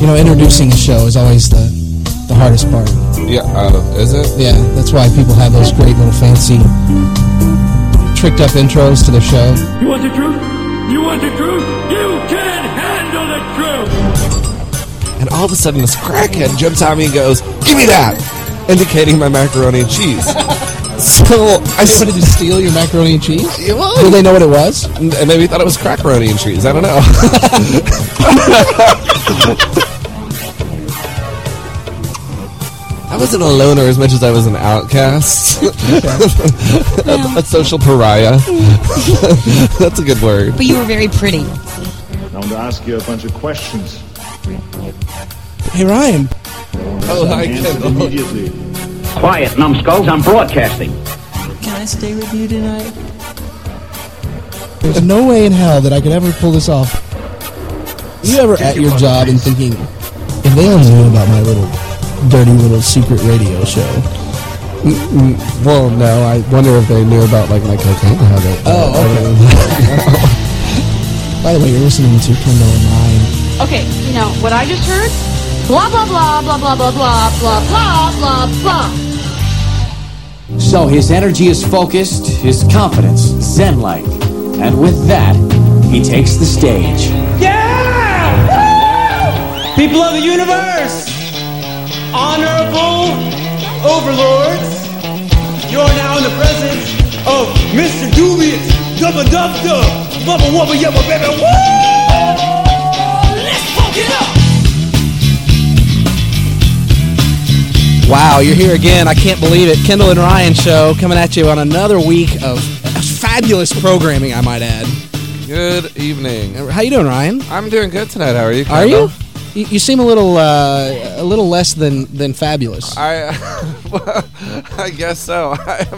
introducing a show is always the hardest part. Yeah, is it? Yeah, that's why people have those great little fancy, tricked up intros to their show. You want the truth? You want the truth? You can handle the truth! And all of a sudden, this crackhead jumps at me and goes, "Give me that!" indicating my macaroni and cheese. So I wanted to steal your macaroni and cheese? Well, did they know what it was? And maybe thought it was crackaroni and cheese. I don't know. I wasn't a loner as much as I was an outcast. A social pariah. That's a good word. But you were very pretty. I want to ask you a bunch of questions. Hey, Ryan. Oh, hi, Kendall. Immediately. Quiet, numbskulls. I'm broadcasting. Can I stay with you tonight? There's no way in hell that I could ever pull this off. You ever at your job and thinking, if they only knew about my dirty little secret radio show? Well, no. I wonder if they knew about my cocaine habit. Oh, okay. By the way, you're listening to Kendall and Ryan. Okay, what I just heard? Blah, blah, blah, blah, blah, blah, blah, blah, blah, blah, blah. So his energy is focused, his confidence zen-like. And with that, he takes the stage. Yeah! Woo! People of the universe! Honorable overlords! You're now in the presence of Mr. Dubious, Dubba Dub Dub, Bubba Wubba Yubba Baby, woo! Let's fuck it up! Wow, you're here again. I can't believe it. Kendall and Ryan show coming at you on another week of fabulous programming, I might add. Good evening. How you doing, Ryan? I'm doing good tonight. How are you, Kendall? Are you? You seem a little less than fabulous. I guess so.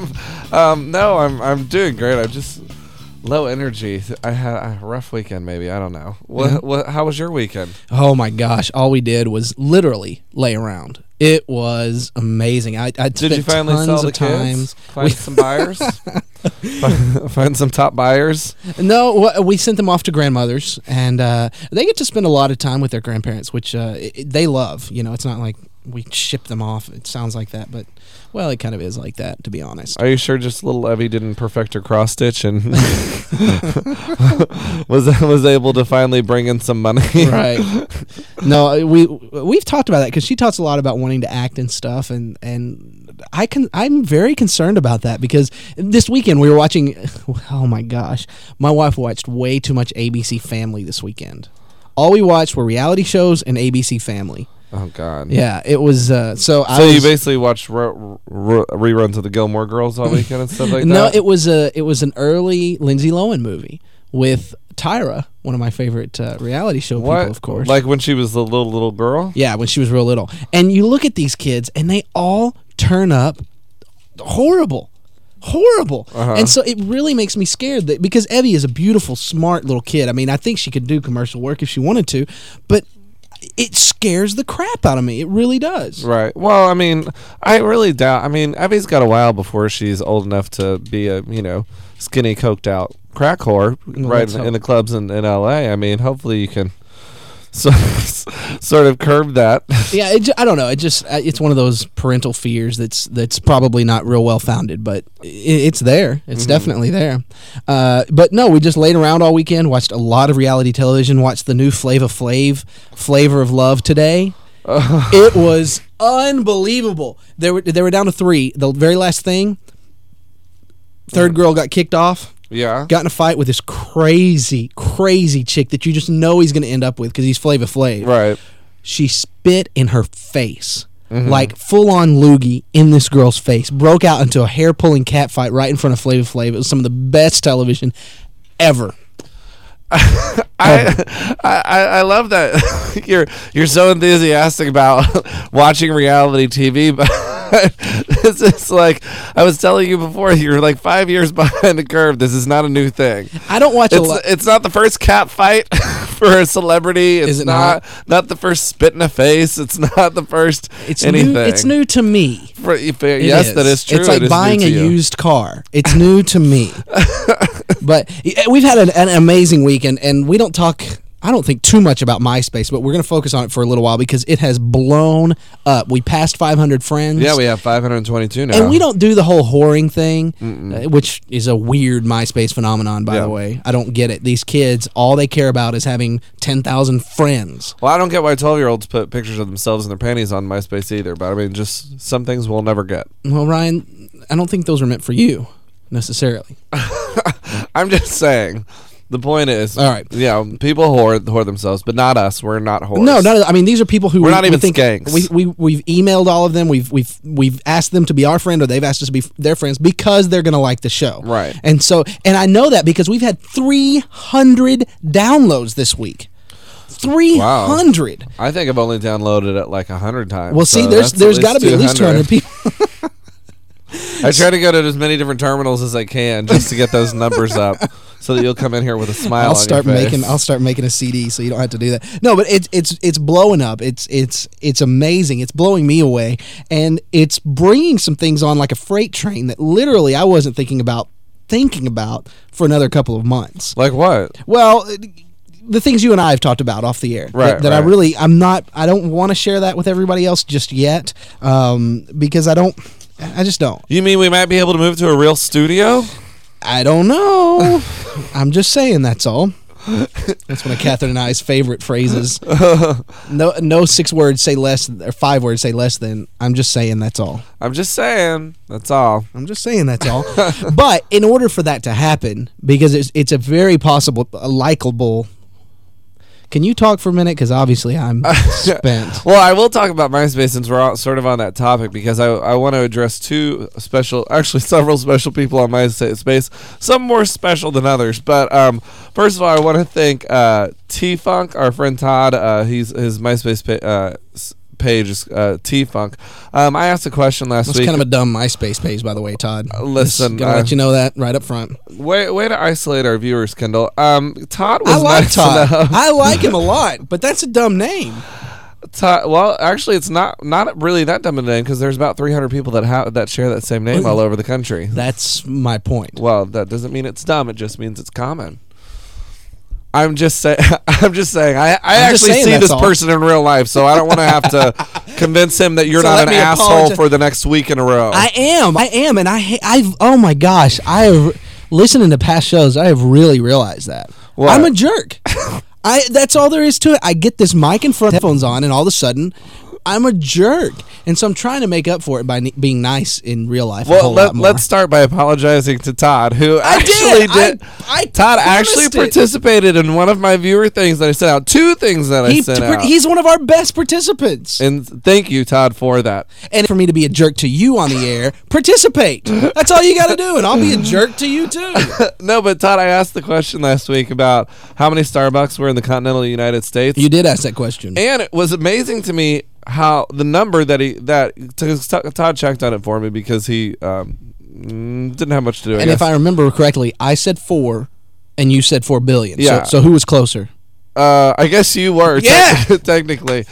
I'm doing great. I'm just low energy. I had a rough weekend, maybe. I don't know. How was your weekend? Oh my gosh! All we did was literally lay around. It was amazing. Did you finally sell the kids? Find some buyers? Find some top buyers? No, we sent them off to grandmothers, and they get to spend a lot of time with their grandparents, which they love. It's not like we ship them off. It sounds like that, but well, it kind of is like that, to be honest. Are you sure just little Evie didn't perfect her cross stitch and was able to finally bring in some money? Right. No, we've talked about that because she talks a lot about wanting to act and stuff, and I'm very concerned about that because this weekend we were watching. Oh my gosh, my wife watched way too much ABC Family this weekend. All we watched were reality shows and ABC Family. Oh God! Yeah, it was. So you basically watched reruns of the Gilmore Girls all weekend and stuff like that. No, it was an early Lindsay Lohan movie with Tyra, one of my favorite reality show people, of course. Like when she was the little girl. Yeah, when she was real little. And you look at these kids, and they all turn up horrible. Uh-huh. And so it really makes me scared because Evie is a beautiful, smart little kid. I mean, I think she could do commercial work if she wanted to, but it scares the crap out of me. It really does. Right. Well, I mean, I really doubt. I mean, Evie's got a while before she's old enough to be a, skinny, coked out crack whore in the clubs in L.A. I mean, hopefully you can sort of curb that. Yeah, I don't know. It's one of those parental fears that's probably not real well founded, but it's there. It's definitely there. But no, we just laid around all weekend, watched a lot of reality television, watched the new Flavor of Love today. It was unbelievable. They were down to 3. The very last thing, third girl got kicked off. Yeah. Got in a fight with this crazy chick that you just know he's going to end up with because he's Flavor Flav. Right. She spit in her face. Like full-on loogie in this girl's face. Broke out into a hair-pulling cat fight right in front of Flavor Flav. It was some of the best television ever. I love that you're so enthusiastic about watching reality TV, but it's just like I was telling you before, you're like 5 years behind the curve. This is not a new thing. I don't watch a lot. It's not the first cat fight for a celebrity. It's not the first spit in the face. It's not the first anything. It's new to me. Yes, that is true. It's like buying a used car. It's new to me. But we've had an amazing week, and we don't talk I don't think too much about MySpace, but we're going to focus on it for a little while because it has blown up. We passed 500 friends. Yeah, we have 522 now. And we don't do the whole whoring thing, which is a weird MySpace phenomenon, by the way. I don't get it. These kids, all they care about is having 10,000 friends. Well, I don't get why 12-year-olds put pictures of themselves and their panties on MySpace either, but I mean, just some things we'll never get. Well, Ryan, I don't think those are meant for you, necessarily. I'm just saying. The point is, all right. Yeah, people whore themselves, but not us. We're not whores. No, I mean, these are people who we're not even think skanks. We've emailed all of them. We've asked them to be our friend, or they've asked us to be their friends because they're going to like the show, right? And I know that because we've had 300 downloads this week. 300. Wow. I think I've only downloaded it like 100 times. Well, see, there's got to be at least 200 people. I try to go to as many different terminals as I can just to get those numbers up, so that you'll come in here with a smile on your face. I'll start making a CD, so you don't have to do that. No, but it's blowing up. It's amazing. It's blowing me away, and it's bringing some things on like a freight train that literally I wasn't thinking about for another couple of months. Like what? Well, the things you and I have talked about off the air, right? That I don't want to share that with everybody else just yet, because I just don't. You mean we might be able to move to a real studio? I don't know. I'm just saying, that's all. That's one of Catherine and I's favorite phrases. No 6 words say less, or 5 words say less than. I'm just saying, that's all. I'm just saying, that's all. I'm just saying, that's all. But in order for that to happen, because it's a very possible, likable. Can you talk for a minute? Because obviously I'm spent. Well, I will talk about MySpace since we're sort of on that topic, because I want to address several special people on MySpace, some more special than others. But first of all, I want to thank T-Funk, our friend Todd. His MySpace page is T-Funk. I asked a question last week. It's kind of a dumb MySpace page, by the way, Todd. Listen, gonna let you know that right up front. Way to isolate our viewers, Kendall. Todd was nice Todd. enough. I like him a lot, but that's a dumb name. Well, actually, it's not really that dumb a name, because there's about 300 people that share that same name all over the country. That's my point. Well, that doesn't mean it's dumb. It just means it's common. I'm just saying. I actually see this person in real life, so I don't want to have to convince him that you're not an asshole for the next week in a row. I am, and I've oh my gosh, I have listening to past shows. I have really realized that I'm a jerk. That's all there is to it. I get this mic in front, headphones on, and all of a sudden, I'm a jerk. And so I'm trying to make up for it by being nice in real life. Well, let's start by apologizing to Todd, who Todd actually participated in one of my viewer things that I sent out. 2 things that I sent out. He's one of our best participants. And thank you, Todd, for that. And for me to be a jerk to you on the air, participate. That's all you got to do, and I'll be a jerk to you too. No, but Todd, I asked the question last week about how many Starbucks were in the continental United States. You did ask that question. And it was amazing to me how the number that Todd checked on it for me, because he didn't have much to do. And if I remember correctly, I said 4, and you said 4 billion. Yeah. So who was closer? I guess you were. Yeah. Technically.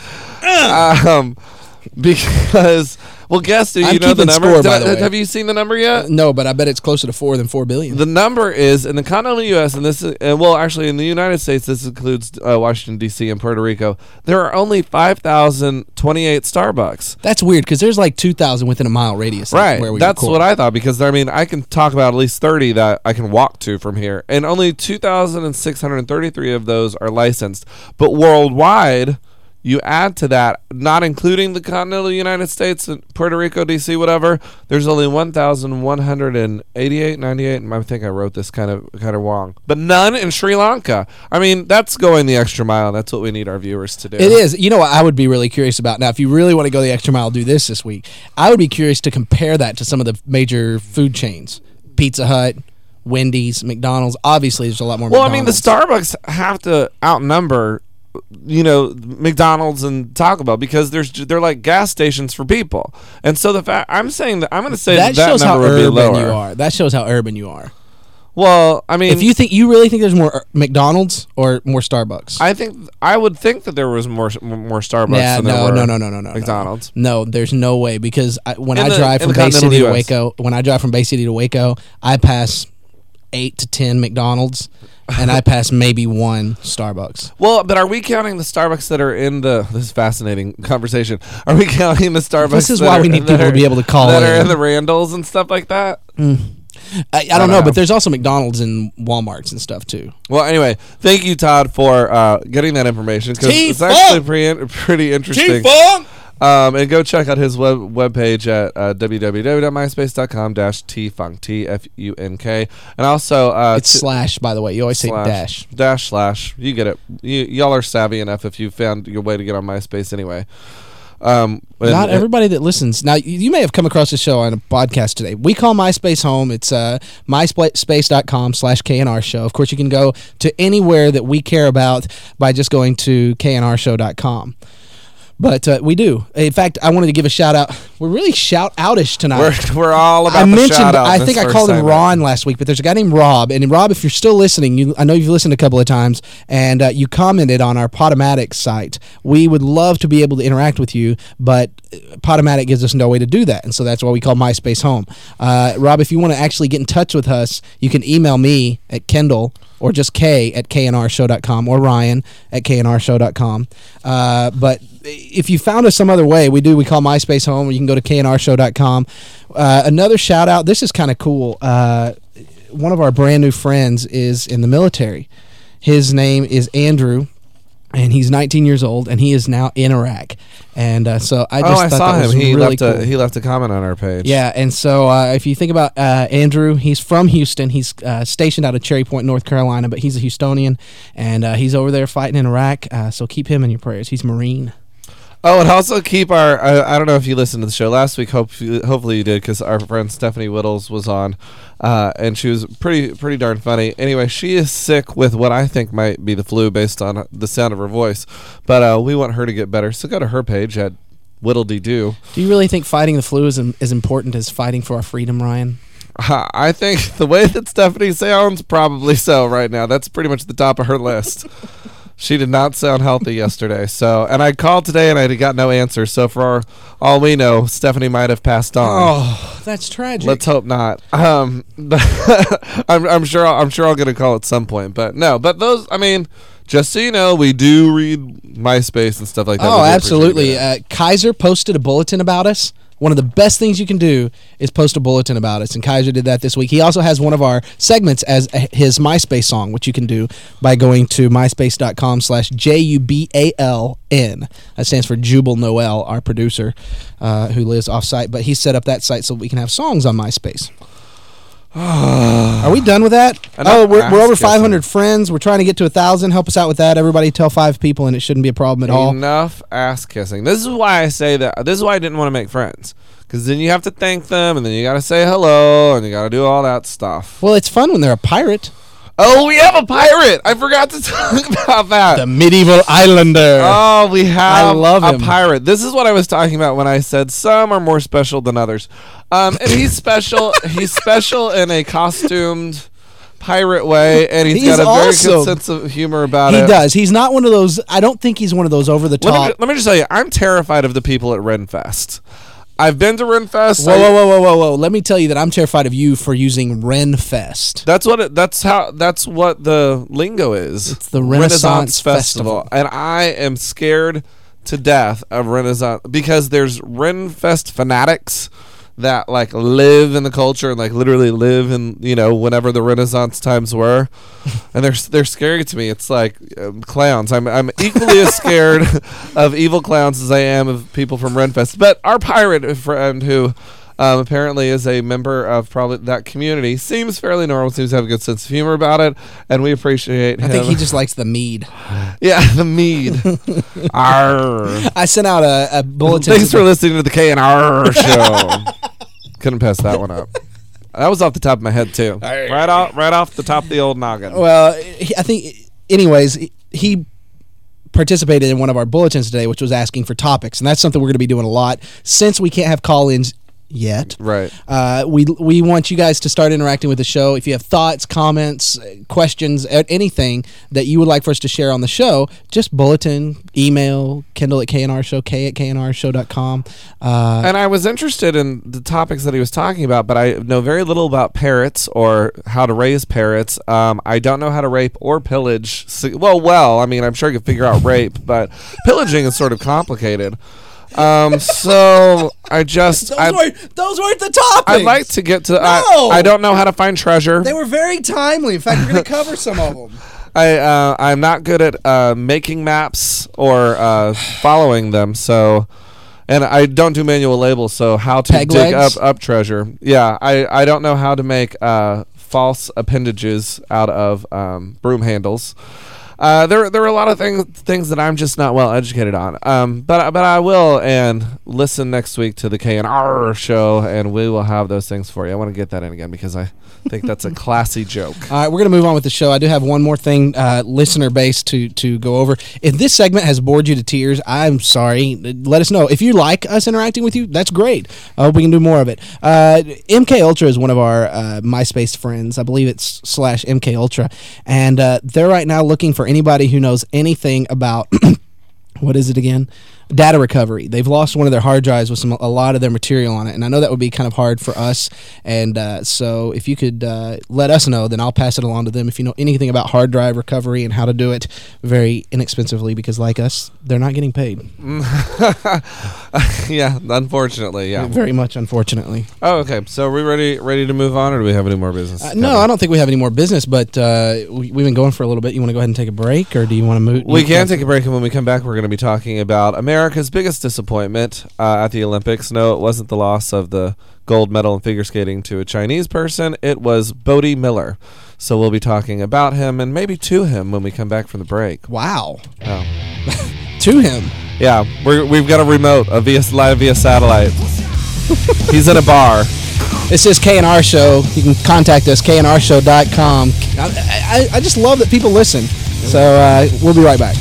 Because, well, guess, do you know the number? Score, by the way. Have you seen the number yet? No, but I bet it's closer to 4 than 4 billion. The number is, in the continental U.S., and this is, well, actually, in the United States, this includes Washington, D.C. and Puerto Rico, there are only 5,028 Starbucks. That's weird, because there's like 2,000 within a mile radius. Right. Where we That's record. what I thought, because, I mean, I can talk about at least 30 that I can walk to from here, and only 2,633 of those are licensed. But worldwide, you add to that, not including the continental United States and Puerto Rico, D.C., whatever, there's only 1,188, 98, and I think I wrote this kind of wrong. But none in Sri Lanka. I mean, that's going the extra mile, and that's what we need our viewers to do. It is. You know what I would be really curious about? Now, if you really want to go the extra mile, do this week. I would be curious to compare that to some of the major food chains. Pizza Hut, Wendy's, McDonald's. Obviously, there's a lot more Well, McDonald's. I mean, the Starbucks have to outnumber, McDonald's and Taco Bell, because they're like gas stations for people. And so I'm going to say that shows how number would be urban lower. you are. That shows how urban you are. Well, I mean, if you really think there's more McDonald's or more Starbucks, I would think that there was more Starbucks than there were McDonald's. No, there's no way, because when I drive from Bay City to Waco, I pass 8 to 10 McDonald's. and I pass maybe one Starbucks. Well, but are we counting the Starbucks that are in the? This is fascinating conversation. Are we counting the Starbucks? This is why we need people to be able to call that in. are in the Randalls and stuff like that. I don't know, but there's also McDonald's and Walmarts and stuff too. Well, anyway, thank you, Todd, for getting that information because it's actually pretty interesting. And go check out his webpage at www.myspace.com/tfunk, T-F-U-N-K. And also... it's slash, by the way. You always say dash. Slash. You get it. Y'all are savvy enough if you found your way to get on MySpace anyway. Not everybody that listens. Now, you may have come across this show on a podcast today. We call MySpace home. It's myspace.com/KNR show. Of course, you can go to anywhere that we care about by just going to knrshow.com. But we do. In fact, I wanted to give a shout out. We're really shout outish tonight. We're all about the shout out. I think I called him Ron last week, but there's a guy named Rob. And Rob, if you're still listening, I know you've listened a couple of times, and you commented on our Podomatic site. We would love to be able to interact with you, but Podomatic gives us no way to do that, and so that's why we call MySpace home. Rob, if you want to actually get in touch with us, you can email me at Kendall or just K at knrshow.com or Ryan at knrshow.com. But if you found us some other way, we call MySpace home, or you can go to knrshow.com. Another shout out, this is kind of cool. One of our brand new friends is in the military. His name is Andrew, and he's 19 years old, and he is now in Iraq. And so I just thought saw that was him. really cool. He left a comment on our page. Yeah, and so if you think about Andrew, he's from Houston. He's stationed out of Cherry Point, North Carolina, but he's a Houstonian, and he's over there fighting in Iraq. So keep him in your prayers. He's Marine. Oh, and also keep our... I don't know if you listened to the show last week. Hopefully you did, because our friend Stephanie Whittles was on, and she was pretty darn funny. Anyway, she is sick with what I think might be the flu based on the sound of her voice, but we want her to get better. So go to her page at Whittle-de-Doo. Do you really think fighting the flu is as important as fighting for our freedom, Ryan? I think the way that Stephanie sounds, probably so right now. That's pretty much the top of her list. She did not sound healthy yesterday. And I called today and I got no answer. So for all we know, Stephanie might have passed on. Oh, that's tragic. Let's hope not. I'm sure I'll get a call at some point. But no. But those, I mean, just so you know, we do read MySpace and stuff like that. Oh, absolutely. Kaiser posted a bulletin about us. One of the best things you can do is post a bulletin about us, and Kaiser did that this week. He also has one of our segments as his MySpace song, which you can do by going to myspace.com/JUBALN. That stands for Jubal Noel, our producer, who lives off-site. But he set up that site so we can have songs on MySpace. Are we done with that? We're over 500 friends. We're trying to get to 1,000. Help us out with that. Everybody tell 5 people, and it shouldn't be a problem at all. Enough ass kissing. This is why I say that. This is why I didn't want to make friends. Because then you have to thank them, and then you got to say hello, and you got to do all that stuff. Well, it's fun when they're a pirate. Oh, we have a pirate. I forgot to talk about that. The medieval islander. Oh, we have a pirate. This is what I was talking about when I said some are more special than others. And he's special. He's special in a costumed pirate way, and he's got a very good sense of humor about it. He does. He's not one of those. I don't think he's one of those over the top. Let me just tell you, I'm terrified of the people at Renfest. I've been to Renfest. Whoa! Let me tell you that I'm terrified of you for using Renfest. That's what the lingo is. It's the Renaissance Festival, and I am scared to death of Renaissance because there's Renfest fanatics that like live in the culture and like literally live in, you know, whenever the Renaissance times were, and they're scary to me. It's like clowns. I'm equally as scared of evil clowns as I am of people from Renfest. But our pirate friend, who apparently is a member of probably that community, seems fairly normal. Seems to have a good sense of humor about it, and we appreciate him. I think he just likes the mead. Yeah, the mead. Arr. I sent out a bulletin. Thanks for listening to the K&R show. Couldn't pass that one up. That was off the top of my head too. Right off the top of the old noggin. Well, I think, anyways, he participated in one of our bulletins today, which was asking for topics, and that's something we're going to be doing a lot since we can't have call-ins yet. Right. We want you guys to start interacting with the show. If you have thoughts, comments, questions, anything that you would like for us to share on the show, just bulletin, email, Kendall at KNR Show, k@knrshow.com. And I was interested in the topics that he was talking about, but I know very little about parrots or how to raise parrots. I don't know how to rape or pillage. Well, I mean, I'm sure you can figure out rape, but pillaging is sort of complicated. So I just those weren't the topics. I'd like to get to. No! I don't know how to find treasure. They were very timely. In fact, we're going to cover some of them. I'm not good at making maps or following them. So, and I don't do manual labels. So how to Peg dig legs? up treasure? Yeah, I don't know how to make false appendages out of broom handles. There are a lot of things that I'm just not well educated on. But I will and listen next week to the KNR show, and we will have those things for you. I want to get that in again because I think that's a classy joke. All right, we're going to move on with the show. I do have one more thing, listener base, to go over. If this segment has bored you to tears, I'm sorry. Let us know. If you like us interacting with you, that's great. I hope we can do more of it. MK Ultra is one of our MySpace friends. I believe it's /MK Ultra. And they're right now looking for anybody who knows anything about, what is it again? Data recovery. They've lost one of their hard drives with a lot of their material on it, and I know that would be kind of hard for us. And so, if you could let us know, then I'll pass it along to them. If you know anything about hard drive recovery and how to do it very inexpensively, because like us, they're not getting paid. Yeah, unfortunately, yeah. Very much, unfortunately. Oh, okay. So are we ready to move on, or do we have any more business? No, I don't think we have any more business, but we've been going for a little bit. You want to go ahead and take a break, or do you want to move? We can take a break, and when we come back, we're going to be talking about America's biggest disappointment at the Olympics. No, it wasn't the loss of the gold medal in figure skating to a Chinese person. It was Bode Miller. So we'll be talking about him and maybe to him when we come back from the break. Wow. Oh. To him. Yeah, we've got a remote, live via satellite. He's in a bar. This is KNR Show. You can contact us, knrshow.com. I just love that people listen. So we'll be right back.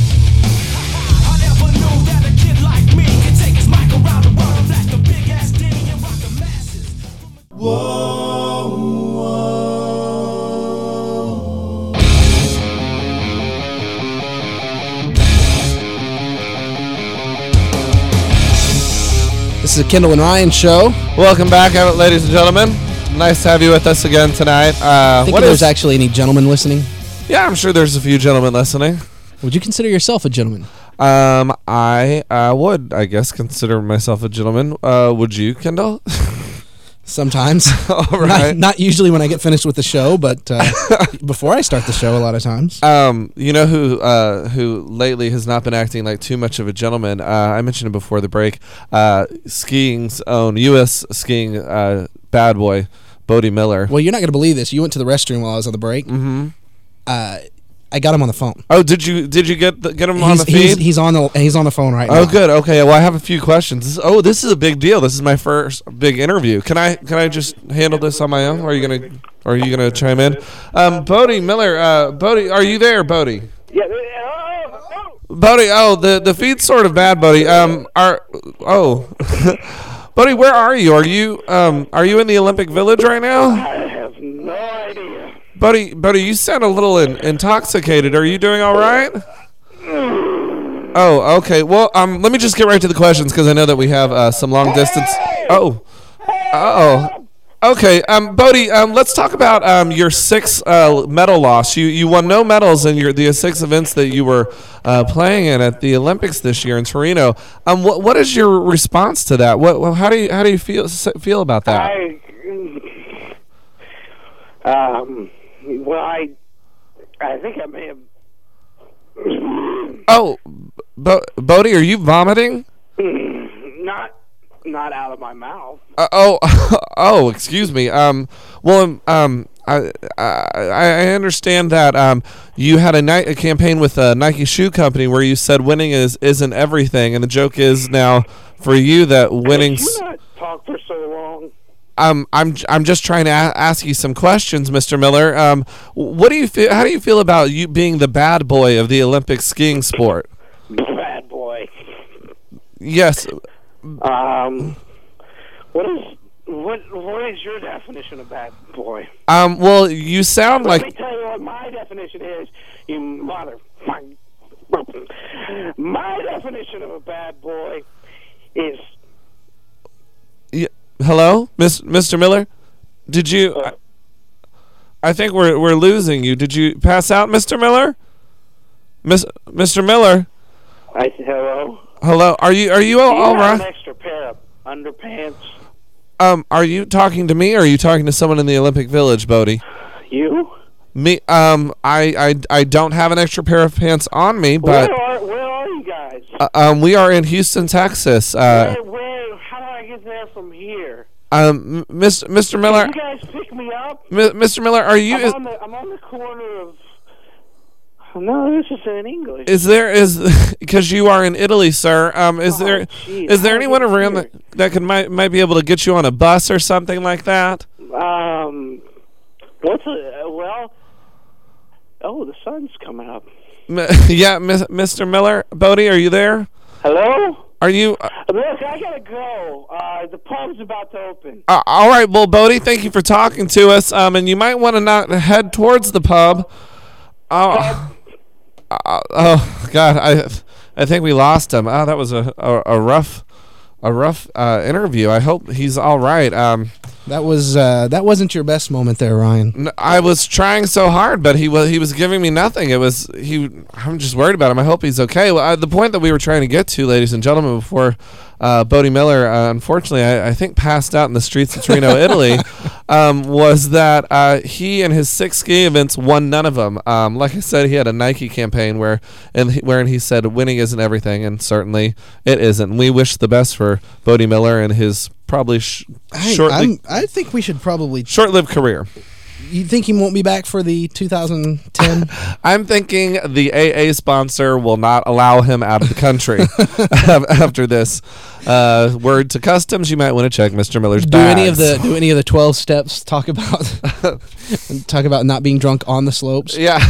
This is the Kendall and Ryan Show. Welcome back, ladies and gentlemen. Nice to have you with us again tonight. Think if there's actually any gentlemen listening? Yeah, I'm sure there's a few gentlemen listening. Would you consider yourself a gentleman? I would, I guess, consider myself a gentleman. Would you, Kendall? Sometimes. All right. Not usually when I get finished with the show, but before I start the show a lot of times. You know who lately has not been acting like too much of a gentleman? I mentioned him before the break. Skiing's own U.S. skiing bad boy, Bode Miller. Well, you're not going to believe this. You went to the restroom while I was on the break. Mm-hmm. I got him on the phone. Oh, did you get him on the feed? He's on the phone right now. Oh, good. Okay. Well, I have a few questions. This is a big deal. This is my first big interview. Can I just handle this on my own? Or are you gonna chime in? Bode Miller. Bode, are you there, Bode? Yeah. Bode. Oh, the feed's sort of bad, Bode. Bode, where are you? Are you in the Olympic Village right now? I have no idea. Bode, you sound a little intoxicated. Are you doing all right? Oh, okay. Well, let me just get right to the questions because I know that we have some long distance. Oh. Okay. Bode, let's talk about your 6 medal loss. You won no medals in the 6 events that you were playing in at the Olympics this year in Torino. What is your response to that? How do you feel about that? Well, I think I may have. Oh, Bode, are you vomiting? Not out of my mouth. Excuse me. Well, I understand that you had a campaign with a Nike shoe company where you said winning isn't everything, and the joke is now for you that winning's. Did you not talk for so long? I'm just trying to ask you some questions, Mr. Miller. What do you feel? How do you feel about you being the bad boy of the Olympic skiing sport? Bad boy. Yes. What is What is your definition of bad boy? Well, you sound Let like me tell you what my definition is, you mother. My definition of a bad boy is. Hello, Mr. Miller. Did you? I think we're losing you. Did you pass out, Mr. Miller? Mr. Miller. I said hello. Hello. Are you all An right? extra pair of underpants. Are you talking to me, or are you talking to someone in the Olympic Village, Bodie? You? Me. I don't have an extra pair of pants on me, but Where are you guys? we are in Houston, Texas. Where? How do I get there from here? Mr. Miller. Can you guys pick me up? Mr. Miller, are you? I'm on the corner of. No, this is in English. Because you are in Italy, sir? Is there anyone around that might be able to get you on a bus or something like that? The sun's coming up. Yeah, Mr. Miller, Bodie, are you there? Hello? Are you? Look, I gotta go. The pub's about to open. All right, well, Bodie, thank you for talking to us. And you might want to not head towards the pub. Oh God, I think we lost him. Oh, that was a rough interview. I hope he's all right. That wasn't your best moment there, Ryan. I was trying so hard, but he was giving me nothing. I'm just worried about him. I hope he's okay. Well, the point that we were trying to get to, ladies and gentlemen, before Bodie Miller, unfortunately, I think passed out in the streets of Torino, Italy, was that he and his 6 ski events won none of them. Like I said, he had a Nike campaign wherein he said winning isn't everything, and certainly it isn't. We wish the best for Bodie Miller and his probably I think we should probably short-lived career. You think he won't be back for the 2010? I'm thinking the AA sponsor will not allow him out of the country after this. Word to customs, you might want to check Mr. Miller's bags. Do any of the 12 steps talk about not being drunk on the slopes? Yeah.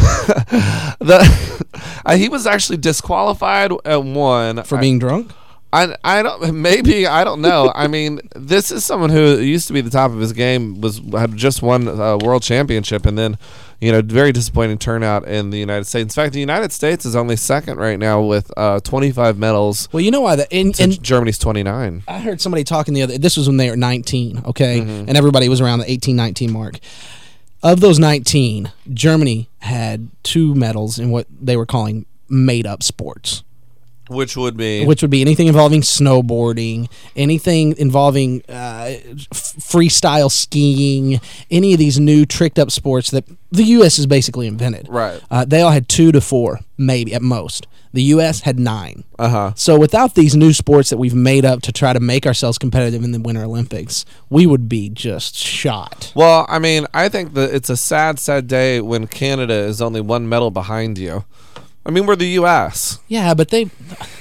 He was actually disqualified at one for being drunk. I don't know. I mean, this is someone who used to be the top of his game, had just won a world championship, and then, very disappointing turnout in the United States. In fact, the United States is only second right now with 25 medals. Well, you know why Germany's 29. I heard somebody talking this was when they were 19, okay, and everybody was around the 18-19 mark. Of those 19, Germany had 2 medals in what they were calling made-up sports. Which would be anything involving snowboarding, anything involving freestyle skiing, any of these new tricked up sports that the U.S. has basically invented. Right. They all had 2 to 4, maybe at most. The U.S. had 9. Uh-huh. So without these new sports that we've made up to try to make ourselves competitive in the Winter Olympics, we would be just shot. Well, I mean, I think that it's a sad, sad day when Canada is only 1 medal behind you. I mean, we're the U.S. Yeah, but they're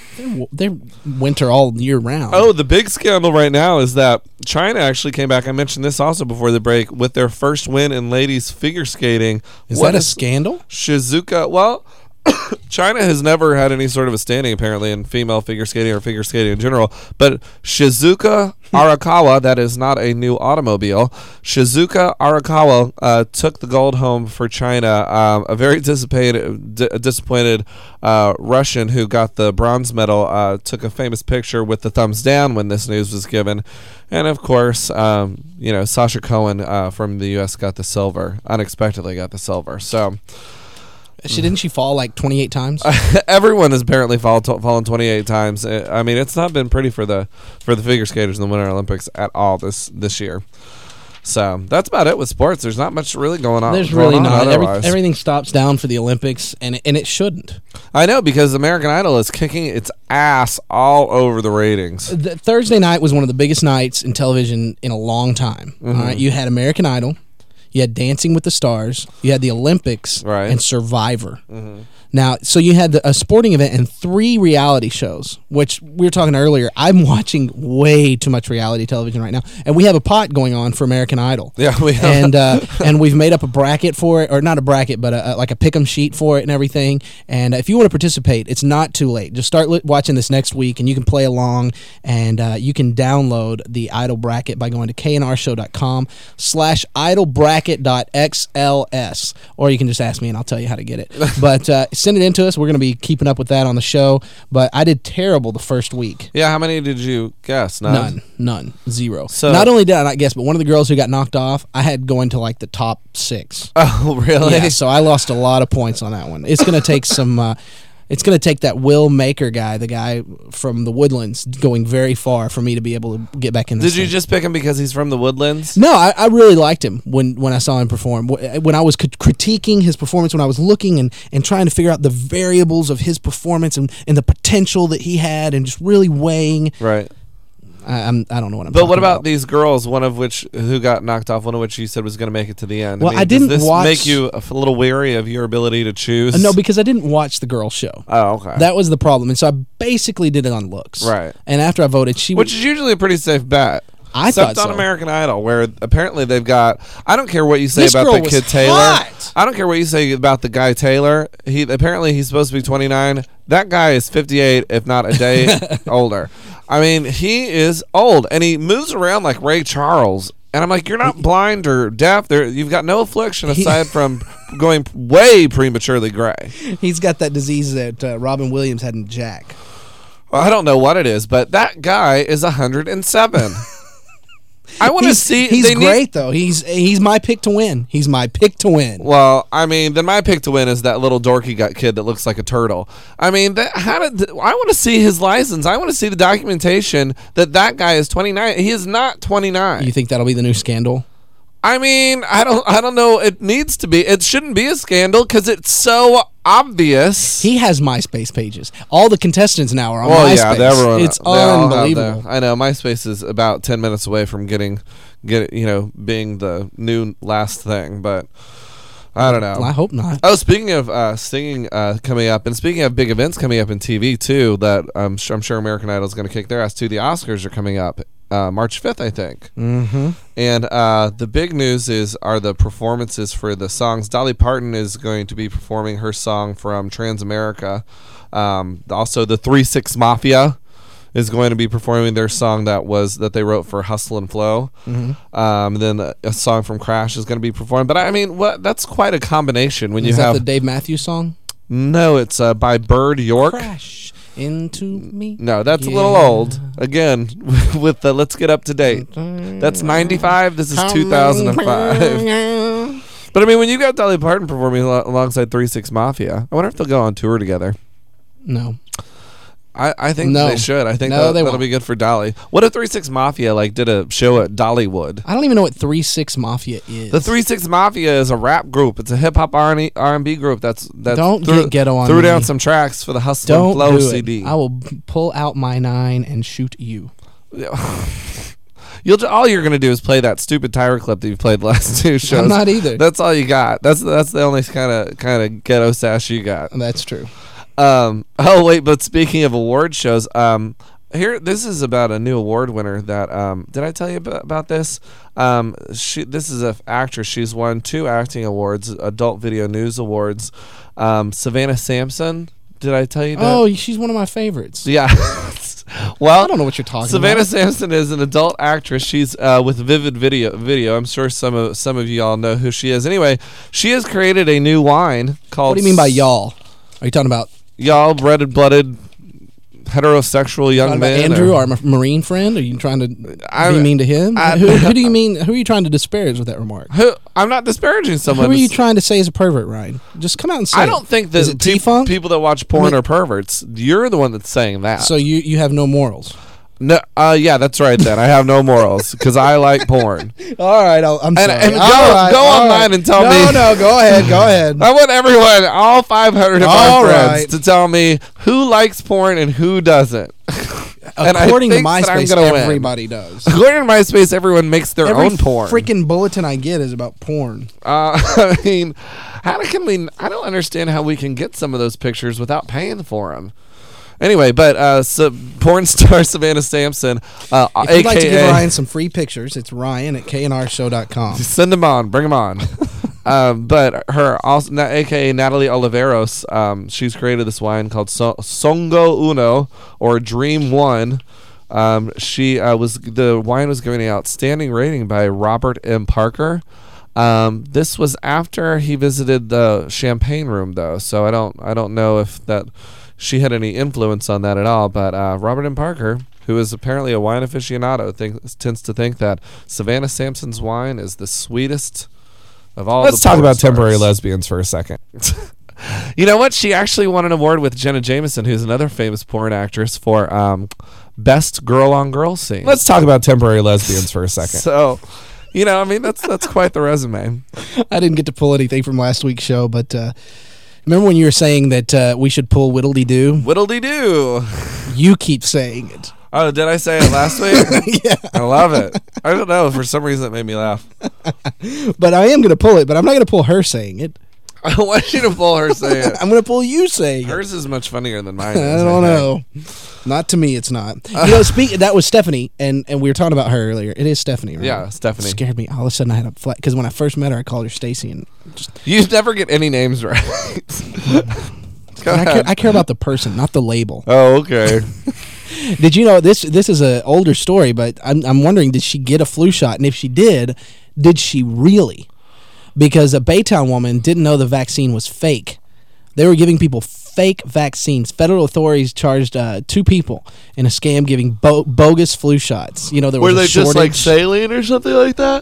winter all year round. Oh, the big scandal right now is that China actually came back. I mentioned this also before the break with their first win in ladies figure skating. Is that a scandal? Shizuka. Well, China has never had any sort of a standing apparently in female figure skating or figure skating in general. But Shizuka Arakawa, that is not a new automobile. Shizuka Arakawa took the gold home for China. A very disappointed Russian who got the bronze medal took a famous picture with the thumbs down when this news was given. And of course, Sasha Cohen from the U.S. got the silver. Unexpectedly got the silver. So. Didn't she fall like 28 times? Everyone has apparently fallen 28 times. I mean, it's not been pretty for the figure skaters in the Winter Olympics at all this year. So that's about it with sports. There's not much really going on. There's really not. Everything stops down for the Olympics, and it shouldn't. I know, because American Idol is kicking its ass all over the ratings. Thursday night was one of the biggest nights in television in a long time. Mm-hmm. All right, you had American Idol. you had Dancing with the Stars, you had the Olympics, Right. and Survivor. Now, so you had a sporting event and 3 reality shows, which we were talking earlier. I'm watching way too much reality television right now, and we have a pot going on for American Idol. Yeah, we have. And we've made up a bracket for it, or not a bracket, but like a pick'em sheet for it and everything. And if you want to participate, it's not too late. Just start watching this next week, and you can play along, and you can download the Idol bracket by going to knrshow.com/idolbracket.xls, or you can just ask me, and I'll tell you how to get it. But send it in to us. We're going to be keeping up with that on the show. But I did terrible the first week. Yeah, how many did you guess? None. 0. So- not only did I not guess, but one of the girls who got knocked off, I had going to like the top 6. Oh, really? Yeah, so I lost a lot of points on that one. It's going to take some. It's going to take that Will Maker guy, the guy from the Woodlands, going very far for me to be able to get back in this Did you thing. just pick him because he's from the Woodlands? No, I really liked him when I saw him perform. When I was critiquing his performance, when I was looking and trying to figure out the variables of his performance and the potential that he had, and just really weighing. Right. I don't know what I'm. But talking what about these girls? One of which who got knocked off. One of which you said was going to make it to the end. Well, I does didn't this watch- make you a little wary of your ability to choose? No, because I didn't watch the girl show. Oh, okay. That was the problem, and so I basically did it on looks. Right. And after I voted, which is usually a pretty safe bet. I Except thought on so. American Idol, where apparently they've got. I don't care what you say This about girl the was kid Taylor. hot. I don't care what you say about the guy Taylor. Apparently he's supposed to be 29. That guy is 58, if not a day older. I mean, he is old, and he moves around like Ray Charles. And I'm like, you're not blind or deaf. You've got no affliction aside from going way prematurely gray. He's got that disease that Robin Williams had in Jack. Well, I don't know what it is, but that guy is 107. I want to see. He's great though. He's my pick to win. He's my pick to win. Well, I mean, then my pick to win is that little dorky kid that looks like a turtle. I mean, I want to see his license. I want to see the documentation that guy is 29. He is not 29. You think that'll be the new scandal? I mean, I don't know. It needs to be. It shouldn't be a scandal because it's so obvious. He has MySpace pages. All the contestants now are on Yeah, MySpace. everyone. It's they all have unbelievable. I know. MySpace is about 10 minutes away from being the new last thing, but I don't know. Well, I hope not. Oh, speaking of singing coming up, and speaking of big events coming up in TV too, that I'm sure American Idol is going to kick their ass too. The Oscars are coming up March 5th, I think. Mm-hmm. And the big news are the performances for the songs. Dolly Parton is going to be performing her song from Transamerica. Also, the 3-6 Mafia is going to be performing their song that they wrote for Hustle and Flow. Mm-hmm. Then a song from Crash is going to be performed. But I mean, that's quite a combination when Is you have that the Dave Matthews song? No, it's by Bird York. Crash into me. No, that's a little old. Again, with the Let's Get Up to Date. That's 95. This is 2005. But I mean, when you got Dolly Parton performing alongside 3-6 Mafia, I wonder if they'll go on tour together. No. I think No. they should. I think No, they that'll won't. be good for Dolly. What if 3-6 Mafia did a show at Dollywood? I don't even know what 3-6 Mafia is. The 3-6 Mafia is a rap group. It's a hip hop R&B group that's Don't get ghetto on threw me. down some tracks for the Hustle and Don't Flow do CD. it. I will pull out my 9 and shoot you. All you're gonna do is play that stupid Tyra clip that you played the last 2 shows. I'm not either. That's all you got. That's the only kind of ghetto sash you got. That's true. Oh wait, but speaking of award shows, this is about a new award winner that did I tell you about this? This is an actress. She's won 2 acting awards, Adult Video News Awards. Savannah Sampson. Did I tell you that? Oh, she's one of my favorites. Yeah. Well, I don't know what you're talking Savannah about. Sampson is an adult actress. She's with Vivid Video. I'm sure some of you all know who she is. Anyway, she has created a new wine called. What do you mean by y'all? Are you talking about red-blooded heterosexual young man? Andrew, our Marine friend? Are you trying to be mean to him? Who do you mean? Who are you trying to disparage with that remark? I'm not disparaging someone. Who are you trying to say is a pervert, Ryan? Just come out and say. I don't think Is that it T-Funk? people that watch porn are perverts. You're the one that's saying that. So you have no morals. No, yeah, that's right. Then I have no morals because I like porn. All right, I'm sorry. And All right, go all online right. and tell me. No, go ahead. I want everyone, all 500 of All my friends, right. to tell me who likes porn and who doesn't. According to think that I'm MySpace, gonna win. everybody does. According to MySpace, everyone makes their Every own porn. freaking bulletin I get is about porn. I mean, how can we? I don't understand how we can get some of those pictures without paying for them. Anyway, but so porn star Savannah Sampson, If you'd like to give Ryan some free pictures, it's Ryan@knrshow.com. Send them on, bring them on. But her also, aka Natalie Oliveros, she's created this wine called Songo Uno or Dream One. The wine was given an outstanding rating by Robert M. Parker. This was after he visited the champagne room, though, so I don't know if that she had any influence on that at all. But Robert M. Parker, who is apparently a wine aficionado, tends to think that Savannah Sampson's wine is the sweetest of all. Let's talk about temporary lesbians for a second. You know what? She actually won an award with Jenna Jameson, who's another famous porn actress, for best girl-on-girl scene. Let's talk about temporary lesbians for a second. So, you know, I mean, that's quite the resume. I didn't get to pull anything from last week's show, but remember when you were saying that we should pull Whittledy-Doo? Whittledy-Doo. You keep saying it. Oh, did I say it last week? Yeah. I love it. I don't know. For some reason, it made me laugh. But I am going to pull it, but I'm not going to pull her saying it. I want you to pull her saying it. I'm going to pull you saying it. Hers is much funnier than mine. I don't know. Not to me, it's not. You know, that was Stephanie, and we were talking about her earlier. It is Stephanie, right? Yeah, Stephanie. It scared me. All of a sudden, I had a flat because when I first met her, I called her Stacy, and you never get any names right. I care about the person, not the label. Oh, okay. Did you know this is an older story? But I'm wondering, did she get a flu shot? And if she did she really? Because a Baytown woman didn't know the vaccine was fake. They were giving people fake vaccines. Federal authorities charged 2 people in a scam giving bogus flu shots. You know, there was were a they shortage. Just like saline or something like that?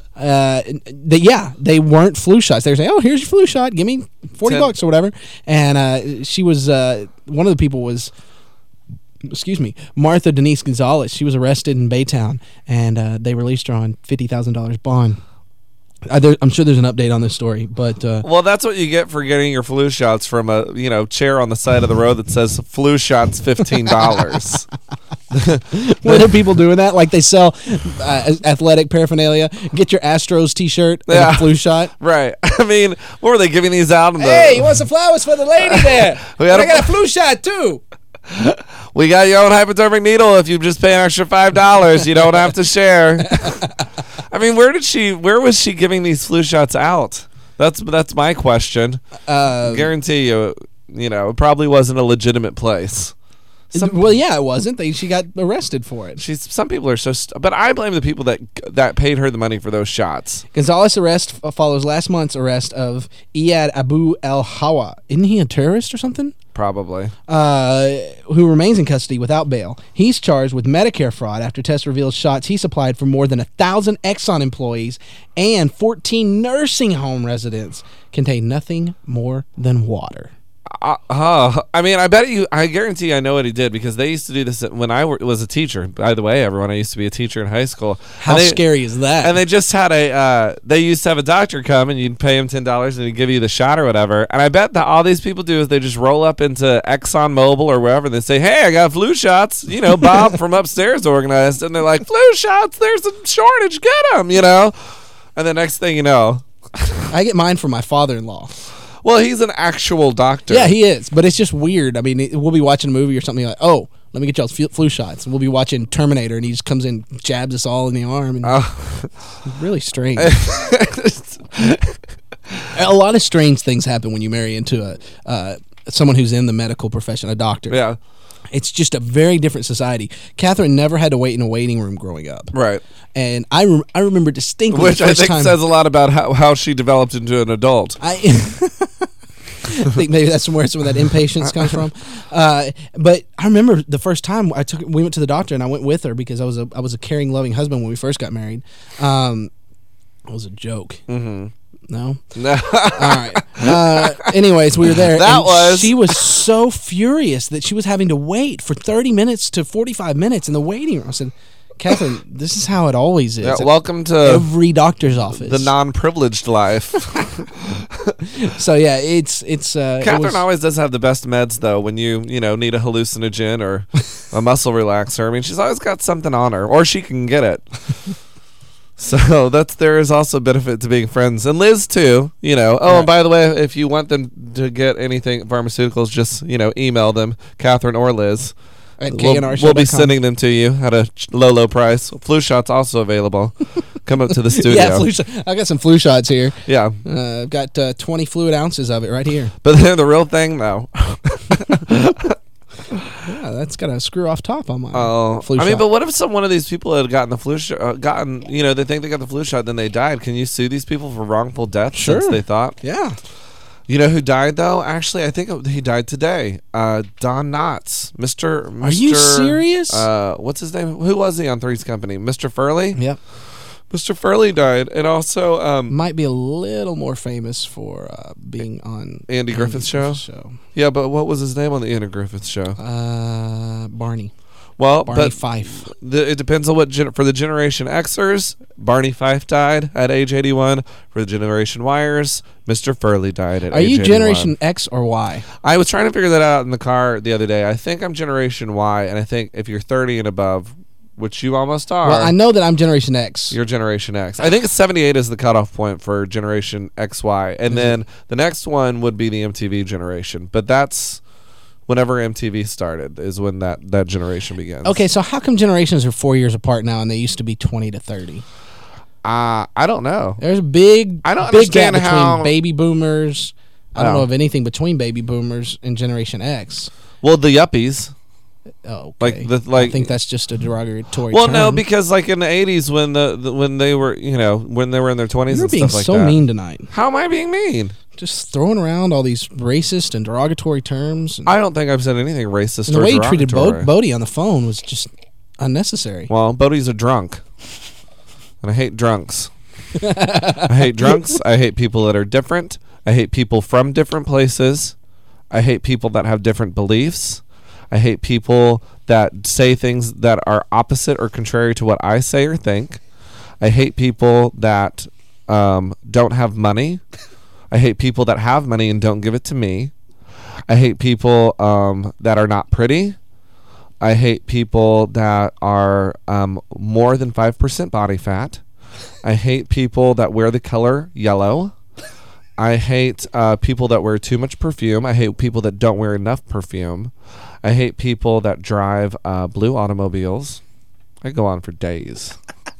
They weren't flu shots. They were saying, "Oh, here's your flu shot. Give me $40 or whatever." And she was one of the people was. Excuse me, Martha Denise Gonzalez. She was arrested in Baytown, and they released her on $50,000 bond. I'm sure there's an update on this story, but well, that's what you get for getting your flu shots from a chair on the side of the road that says "flu shots $15." What are people doing that? Like they sell athletic paraphernalia. Get your Astros T-shirt and a flu shot. Right. I mean, what were they giving these out? Hey, you want some flowers for the lady there? I got a flu shot too. We got your own hypodermic needle. If you just pay an extra $5, you don't have to share. I mean, where was she giving these flu shots out? That's my question. Guarantee you, it probably wasn't a legitimate place. Well, yeah, it wasn't. She got arrested for it. Some people are so, but I blame the people that paid her the money for those shots. Gonzalez arrest follows last month's arrest of Iyad Abu El Hawa. Isn't he a terrorist or something? Probably. Who remains in custody without bail. He's charged with Medicare fraud after tests revealed shots he supplied for more than 1,000 Exxon employees and 14 nursing home residents contained nothing more than water. I mean, I guarantee I know what he did, because they used to do this when I was a teacher. By the way, everyone, I used to be a teacher in high school. How scary is that? And they just had they used to have a doctor come, and you'd pay him $10 and he'd give you the shot or whatever. And I bet that all these people do is they just roll up into Exxon Mobil or wherever, and they say, "Hey, I got flu shots." Bob from upstairs organized, and they're like, "Flu shots, there's a shortage, get them," And the next thing you know, I get mine from my father-in-law. Well, he's an actual doctor. Yeah, he is. But it's just weird. I mean, we'll be watching a movie or something like, "Oh, let me get y'all's flu shots." And we'll be watching Terminator, and he just comes in, jabs us all in the arm. And really strange. A lot of strange things happen when you marry into someone who's in the medical profession, a doctor. Yeah. It's just a very different society. Catherine never had to wait in a waiting room growing up. Right. And I remember distinctly Which the first I think says a lot about how she developed into an adult. I think maybe that's where some of that impatience comes from. But I remember the first time we went to the doctor, and I went with her because I was a caring, loving husband when we first got married. It was a joke. Mm-hmm. No? No. All right. Anyways, we were there. She was so furious that she was having to wait for 30 minutes to 45 minutes in the waiting room. I said, Catherine, this is how it always is. Yeah, welcome to every doctor's office. the non-privileged life. So yeah, it's Catherine always does have the best meds though. When you need a hallucinogen or a muscle relaxer, I mean, she's always got something on her, or she can get it. So there is also benefit to being friends, and Liz too. And by the way, if you want them to get anything pharmaceuticals, just email them, Catherine or Liz. We'll be sending them to you at a low price. Flu shots also available. Come up to the studio. Yeah, I got some flu shots here. Yeah, I've got 20 fluid ounces of it right here. But they're the real thing, though. Yeah, that's got a screw off top on my flu shot. I mean, but what if one of these people had gotten the flu shot, they think they got the flu shot, then they died? Can you sue these people for wrongful death since they thought? Yeah. You know who died though? Actually, I think he died today. Don Knotts, Mr. Are you serious? What's his name? Who was he on Three's Company? Mr. Furley. Yep. Mr. Furley died, and also might be a little more famous for being on Andy Griffith's show. Yeah, but what was his name on the Andy Griffith show? Barney. Well, Barney Fife. It depends on what for the Generation Xers. Barney Fife died at age 81. For the Generation Yers, Mr. Furley died at age 81. Are you Generation X or Y? I was trying to figure that out in the car the other day. I think I'm Generation Y, and I think if you're 30 and above, which you almost are. Well, I know that I'm Generation X. You're Generation X. I think 78 is the cutoff point for Generation XY, and then the next one would be the MTV generation. But that's whenever MTV started is when that generation begins. Okay, so how come generations are 4 years apart now, and they used to be 20 to 30? I don't know. There's a big gap between baby boomers. I don't know of anything between baby boomers and Generation X. Well, the yuppies. Oh, okay. I think that's just a derogatory term. No, because like in the 80s when they were when they were in their 20s You're and being stuff like so that. mean tonight. How am I being mean? Just throwing around all these racist and derogatory terms. I don't think I've said anything racist and or the way you derogatory. treated Bodie on the phone was just unnecessary. Well, Bodie's a drunk. And I hate drunks. I hate drunks. I hate people that are different. I hate people from different places. I hate people that have different beliefs. I hate people that say things that are opposite or contrary to what I say or think. I hate people that don't have money. I hate people that have money and don't give it to me. I hate people that are not pretty. I hate people that are more than 5% body fat. I hate people that wear the color yellow. I hate people that wear too much perfume. I hate people that don't wear enough perfume. I hate people that drive blue automobiles. I go on for days.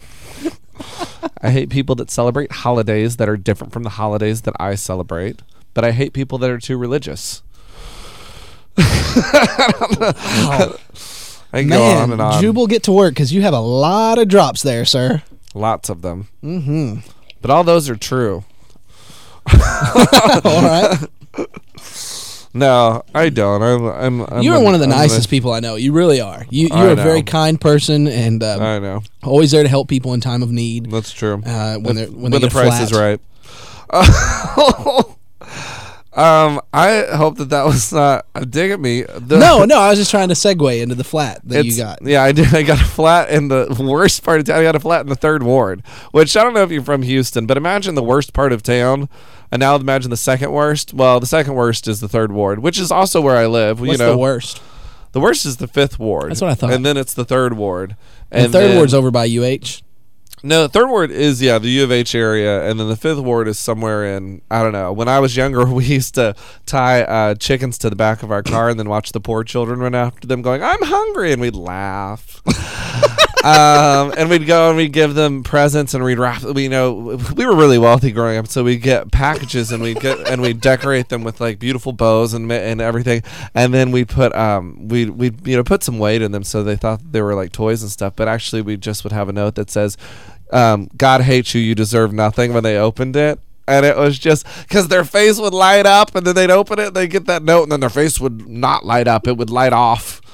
I hate people that celebrate holidays that are different from the holidays that I celebrate. But I hate people that are too religious. I don't know. Wow. I can go on and on. Jubal, get to work because you have a lot of drops there, sir. Lots of them. Mm-hmm. But all those are true. All right. No, I don't. I'm You're one of the nicest people I know. You really are. You're a very kind person, and I know. Always there to help people in time of need. That's true. When the price is right. I hope that was not a dig at me. No, I was just trying to segue into the flat that you got. Yeah, I did. I got a flat in the worst part of town. I got a flat in the 3rd Ward, which I don't know if you're from Houston, but imagine the worst part of town, and now imagine the 2nd worst. Well, the 2nd worst is the 3rd Ward, which is also where I live. What's the worst? The worst is the 5th Ward. That's what I thought. And then it's the 3rd Ward. And the 3rd Ward's over by UH? No, the 3rd Ward is, the U of H area, and then the 5th Ward is somewhere in, I don't know. When I was younger, we used to tie chickens to the back of our car and then watch the poor children run after them going, I'm hungry, and we'd laugh. And we'd go and we'd give them presents and we'd wrap. We were really wealthy growing up, so we'd get packages and we'd decorate them with like beautiful bows and everything, and then we'd put we'd put some weight in them so they thought they were like toys and stuff, but actually we just would have a note that says, God hates you, you deserve nothing, when they opened it. And it was just because their face would light up, and then they'd open it, and they'd get that note, and then their face would not light up; it would light off.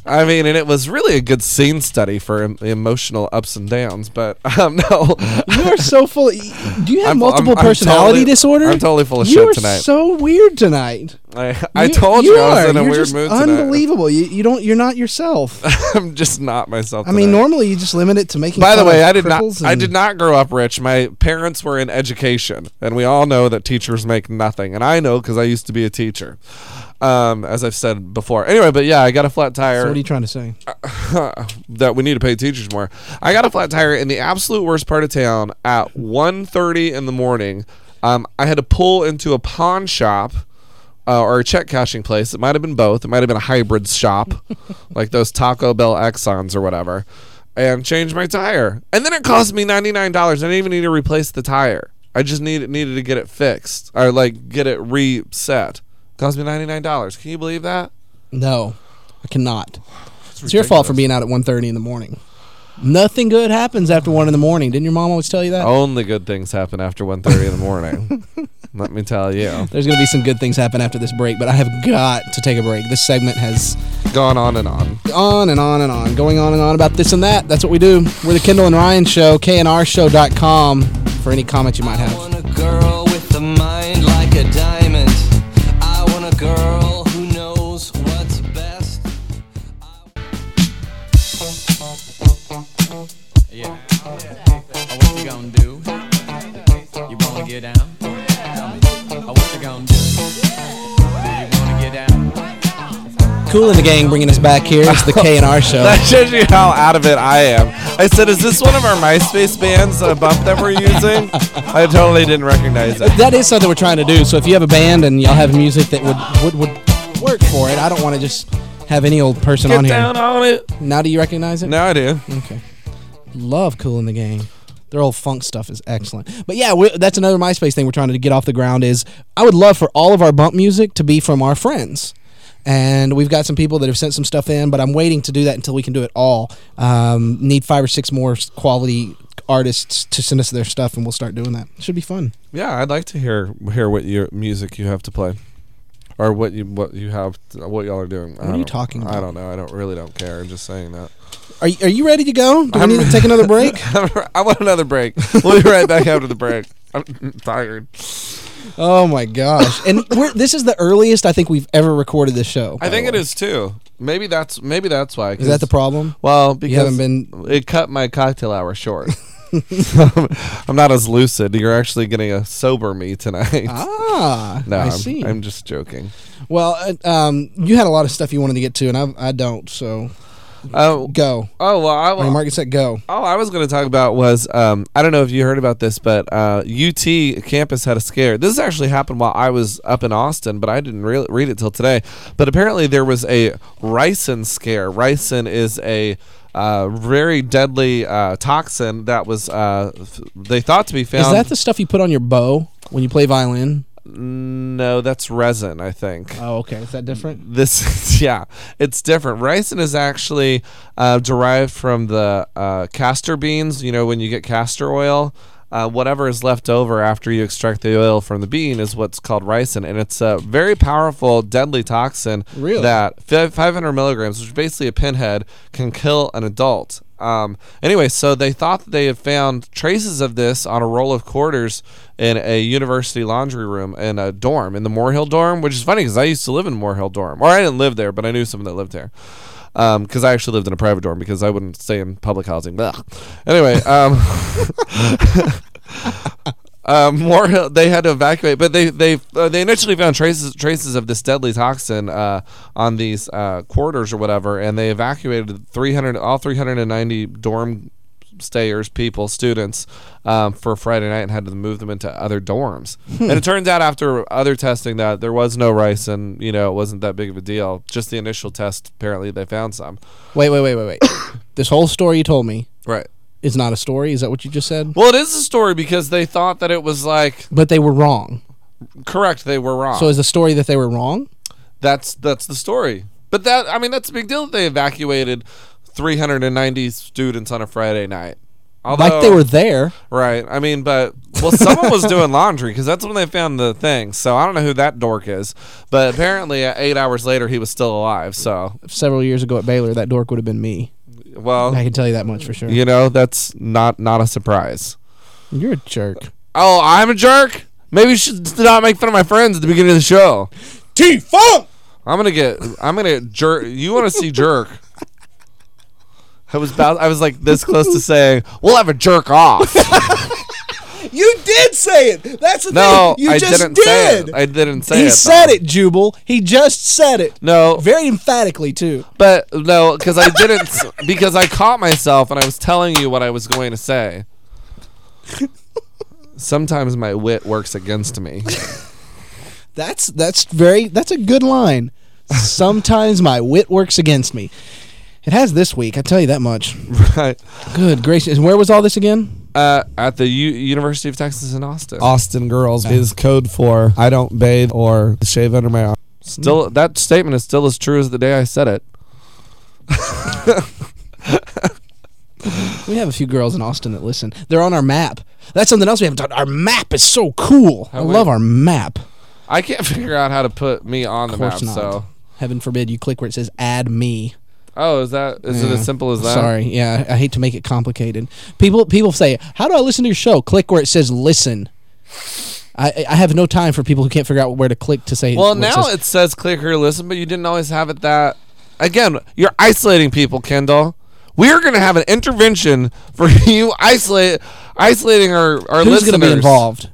I mean, and it was really a good scene study for emotional ups and downs. But no, You are so full. Do you have multiple I'm personality totally- disorder? I'm totally full of you shit are tonight. so weird tonight. I told you I was in a You're weird just mood tonight. unbelievable. You're not yourself. I'm just not myself. I mean, tonight. normally you just limit it to making. By the fun way, of I did not. cripples I and- did not grow up rich. My parents were in education, and we all know that teachers make nothing. And I know because I used to be a teacher, as I've said before. Anyway, but yeah, I got a flat tire. So what are you trying to say? That we need to pay teachers more. I got a flat tire in the absolute worst part of town at 1:30 in the morning. I had to pull into a pawn shop. Or a check cashing place. It might have been both. It might have been a hybrid shop, like those Taco Bell Exxons or whatever, and change my tire. And then it cost me $99. I didn't even need to replace the tire. I just needed to get it fixed or like get it reset. It cost me $99. Can you believe that? No, I cannot. It's your fault for being out at 1:30 in the morning. Nothing good happens after 1 in the morning. Didn't your mom always tell you that? Only good things happen after 1:30 in the morning. Let me tell you. There's going to be some good things happen after this break, but I have got to take a break. This segment has gone on and on. On and on and on. Going on and on about this and that. That's what we do. We're the Kendall and Ryan Show, knrshow.com for any comments you might have. I want a girl with a mind like a diamond. I want a girl who knows what's best. Yeah. What you gonna do? You wanna get down? Tell me. What you gonna do? Do you wanna get down? Cool in the Gang bringing us back here. It's the K&R Show. That shows you how out of it I am. I said, is this one of our MySpace bands, a bump that we're using? I totally didn't recognize it. That is something we're trying to do. So if you have a band and y'all have music that would work for it, I don't want to just have any old person Get on here. down on it. Now do you recognize it? No, I do. Okay. Love Cool in the Gang. Their old funk stuff is excellent. But yeah, that's another MySpace thing we're trying to get off the ground is I would love for all of our bump music to be from our friends. And we've got some people that have sent some stuff in, but I'm waiting to do that until we can do it all. Need 5 or 6 more quality artists to send us their stuff, and we'll start doing that. Should be fun. Yeah, I'd like to hear what your music you have to play, or what y'all are doing. What are you talking about? I don't know. I don't care. I'm just saying that. Are you ready to go? Do we need to take another break? I want another break. We'll be right back after the break. I'm tired. Oh my gosh! And this is the earliest I think we've ever recorded this show. I think it is too. Maybe that's why. Is that the problem? Well, because you haven't been. It cut my cocktail hour short. I'm not as lucid. You're actually getting a sober me tonight. Ah, no, I see. I'm just joking. Well, you had a lot of stuff you wanted to get to, and I don't. So. Go. Oh well, Mark said go. All I was going to talk about was I don't know if you heard about this, but UT campus had a scare. This actually happened while I was up in Austin, but I didn't read it till today. But apparently there was a ricin scare. Ricin is a very deadly toxin that was they thought to be found. Is that the stuff you put on your bow when you play violin? No, that's resin, I think. Oh, okay. Is that different? Yeah, it's different. Ricin is actually derived from the castor beans. You know, when you get castor oil, whatever is left over after you extract the oil from the bean is what's called ricin. And it's a very powerful, deadly toxin that 500 milligrams, which is basically a pinhead, can kill an adult. Anyway, so they thought that they had found traces of this on a roll of quarters in a university laundry room in a dorm, in the Moore Hill dorm, which is funny because I used to live in Moore Hill dorm. Or I didn't live there, but I knew someone that lived there. Because I actually lived in a private dorm because I wouldn't stay in public housing. Blah. Anyway, Moore Hill, they had to evacuate, but they initially found traces of this deadly toxin on these quarters or whatever, and they evacuated all 390 dorm students for Friday night and had to move them into other dorms. And it turns out after other testing that there was no ricin. You know, it wasn't that big of a deal. Just the initial test, apparently they found some. Wait. This whole story you told me, right, is not a story. Is that what you just said? Well, it is a story because they thought that it was like. But they were wrong. Correct, they were wrong. So is the story that they were wrong? That's the story. But that's a big deal that they evacuated 390 students on a Friday night like they were there. Right. I mean, but someone was doing laundry because that's when they found the thing. So I don't know who that dork is, but apparently 8 hours later he was still alive. So Several years ago at Baylor, that dork would have been me. well, I can tell you that much for sure. you know, that's not a surprise. You're a jerk. Oh, I'm a jerk. Maybe you should not make fun of my friends at the beginning of the show. T-Funk. I'm gonna get jerk. You want to see jerk? I was like this close to saying we'll have a jerk off. You did say it. That's the No, thing. You I just didn't did. say it. I didn't say it. He said though. it, Jubal. He just said it. No, Very emphatically, too. but no, because I didn't. Because I caught myself and I was telling you what I was going to say. Sometimes my wit works against me. That's a good line. Sometimes my wit works against me. It has this week, I tell you that much. Right. Good gracious. And where was all this again? At the University of Texas in Austin. Austin girls is code for I don't bathe or shave under my arm. Still, that statement is still as true as the day I said it. We have a few girls in Austin that listen. They're on our map. That's something else we haven't talked. Our map is so cool. I love our map. I can't figure out how to put me on the map. Of course not. So, heaven forbid you click where it says add me. oh, is it as simple as that? Sorry, yeah, I hate to make it complicated. People say, "How do I listen to your show?" Click where it says "listen." I have no time for people who can't figure out where to click to say. Well, now it says click here to listen, but you didn't always have it that. Again, you're isolating people, Kendall. We're going to have an intervention for you isolating our listeners. Who's going to be involved?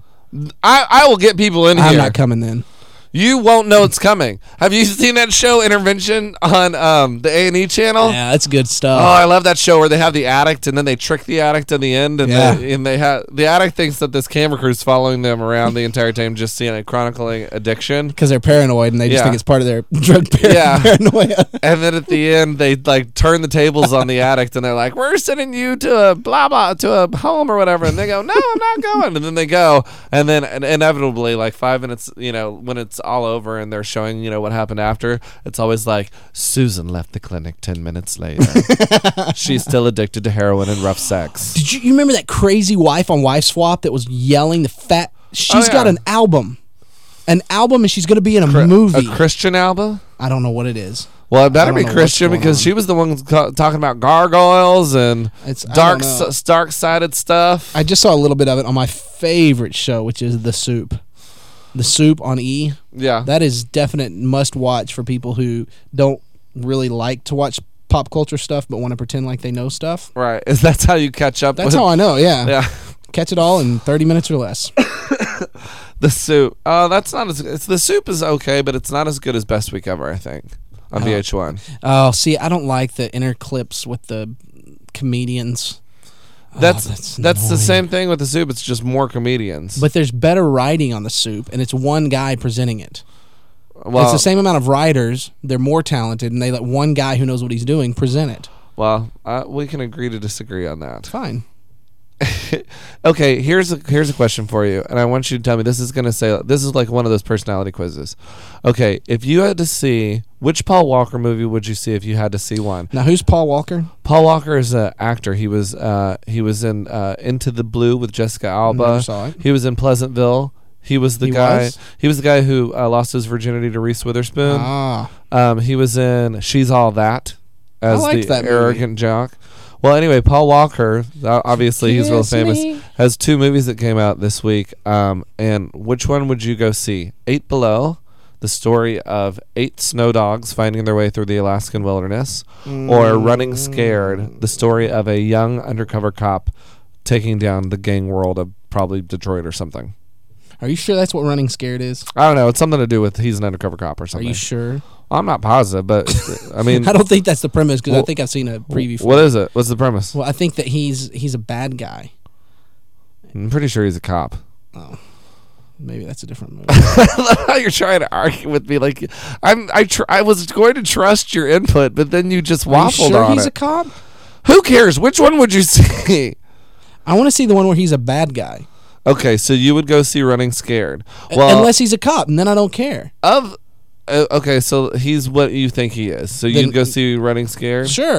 I will get people in here. I'm not coming then. You won't know it's coming. Have you seen that show Intervention on the A&E channel? Yeah, that's good stuff. Oh, I love that show where they have the addict and then they trick the addict in the end, and Yeah. they have the addict thinks that this camera crew's following them around the entire time, just seeing it chronicling addiction Because they're paranoid and they just Yeah. think it's part of their drug Yeah. paranoia. And then at the end, they like turn the tables on the addict, and they're like, "We're sending you to a blah blah to a home or whatever," and they go, "No, I'm not going," and then they go, and then inevitably, like 5 minutes, when it's all over and they're showing, what happened after, it's always like, Susan left the clinic 10 minutes later. She's still addicted to heroin and rough sex. Did you remember that crazy wife on Wife Swap that was yelling the fat? She's got an album, and she's going to be in a movie. A Christian album? I don't know what it is. Well, it better I be don't know Christian what's going because on. she was the one talking about gargoyles and dark-sided stuff. I just saw a little bit of it on my favorite show, which is The Soup. The Soup on E. Yeah. That is definite must-watch for people who don't really like to watch pop culture stuff but want to pretend like they know stuff. Right. That's how you catch up. That's how I know, yeah. Yeah. Catch it all in 30 minutes or less. The Soup. Oh, that's not as... The Soup is okay, but it's not as good as Best Week Ever, I think, on VH1. Oh, see, I don't like the inner clips with the comedians. That's the same thing with The Soup. It's just more comedians. But there's better writing on The Soup, and it's one guy presenting it. Well, it's the same amount of writers. They're more talented, and they let one guy who knows what he's doing present it. Well, we can agree to disagree on that. Fine. Okay, here's a question for you, and I want you to tell me. This is like one of those personality quizzes. Okay, if you had to see, which Paul Walker movie would you see if you had to see one? Now, who's Paul Walker? Paul Walker is an actor. He was in Into the Blue with Jessica Alba. Never saw it. He was in Pleasantville. He was the guy. He was the guy who lost his virginity to Reese Witherspoon. He was in She's All That as the that arrogant jock. Well, anyway, Paul Walker, obviously he's real famous, has 2 movies that came out this week. And which one would you go see? 8 Below, the story of 8 snow dogs finding their way through the Alaskan wilderness, or Running Scared, the story of a young undercover cop taking down the gang world of probably Detroit or something. Are you sure that's what Running Scared is? I don't know. It's something to do with he's an undercover cop or something. Are you sure? I'm not positive, but I mean... I don't think that's the premise because I think I've seen a preview for What is it? What's the premise? Well, I think that he's a bad guy. I'm pretty sure he's a cop. Oh. Maybe that's a different movie. I love how you're trying to argue with me. Like I was going to trust your input, but then you just waffled Are you sure on he's it. a cop? Who cares? Which one would you see? I want to see the one where he's a bad guy. Okay, so you would go see Running Scared. Well, unless he's a cop, and then I don't care. Okay, so he's what you think he is. So you'd go see Running Scared? Sure.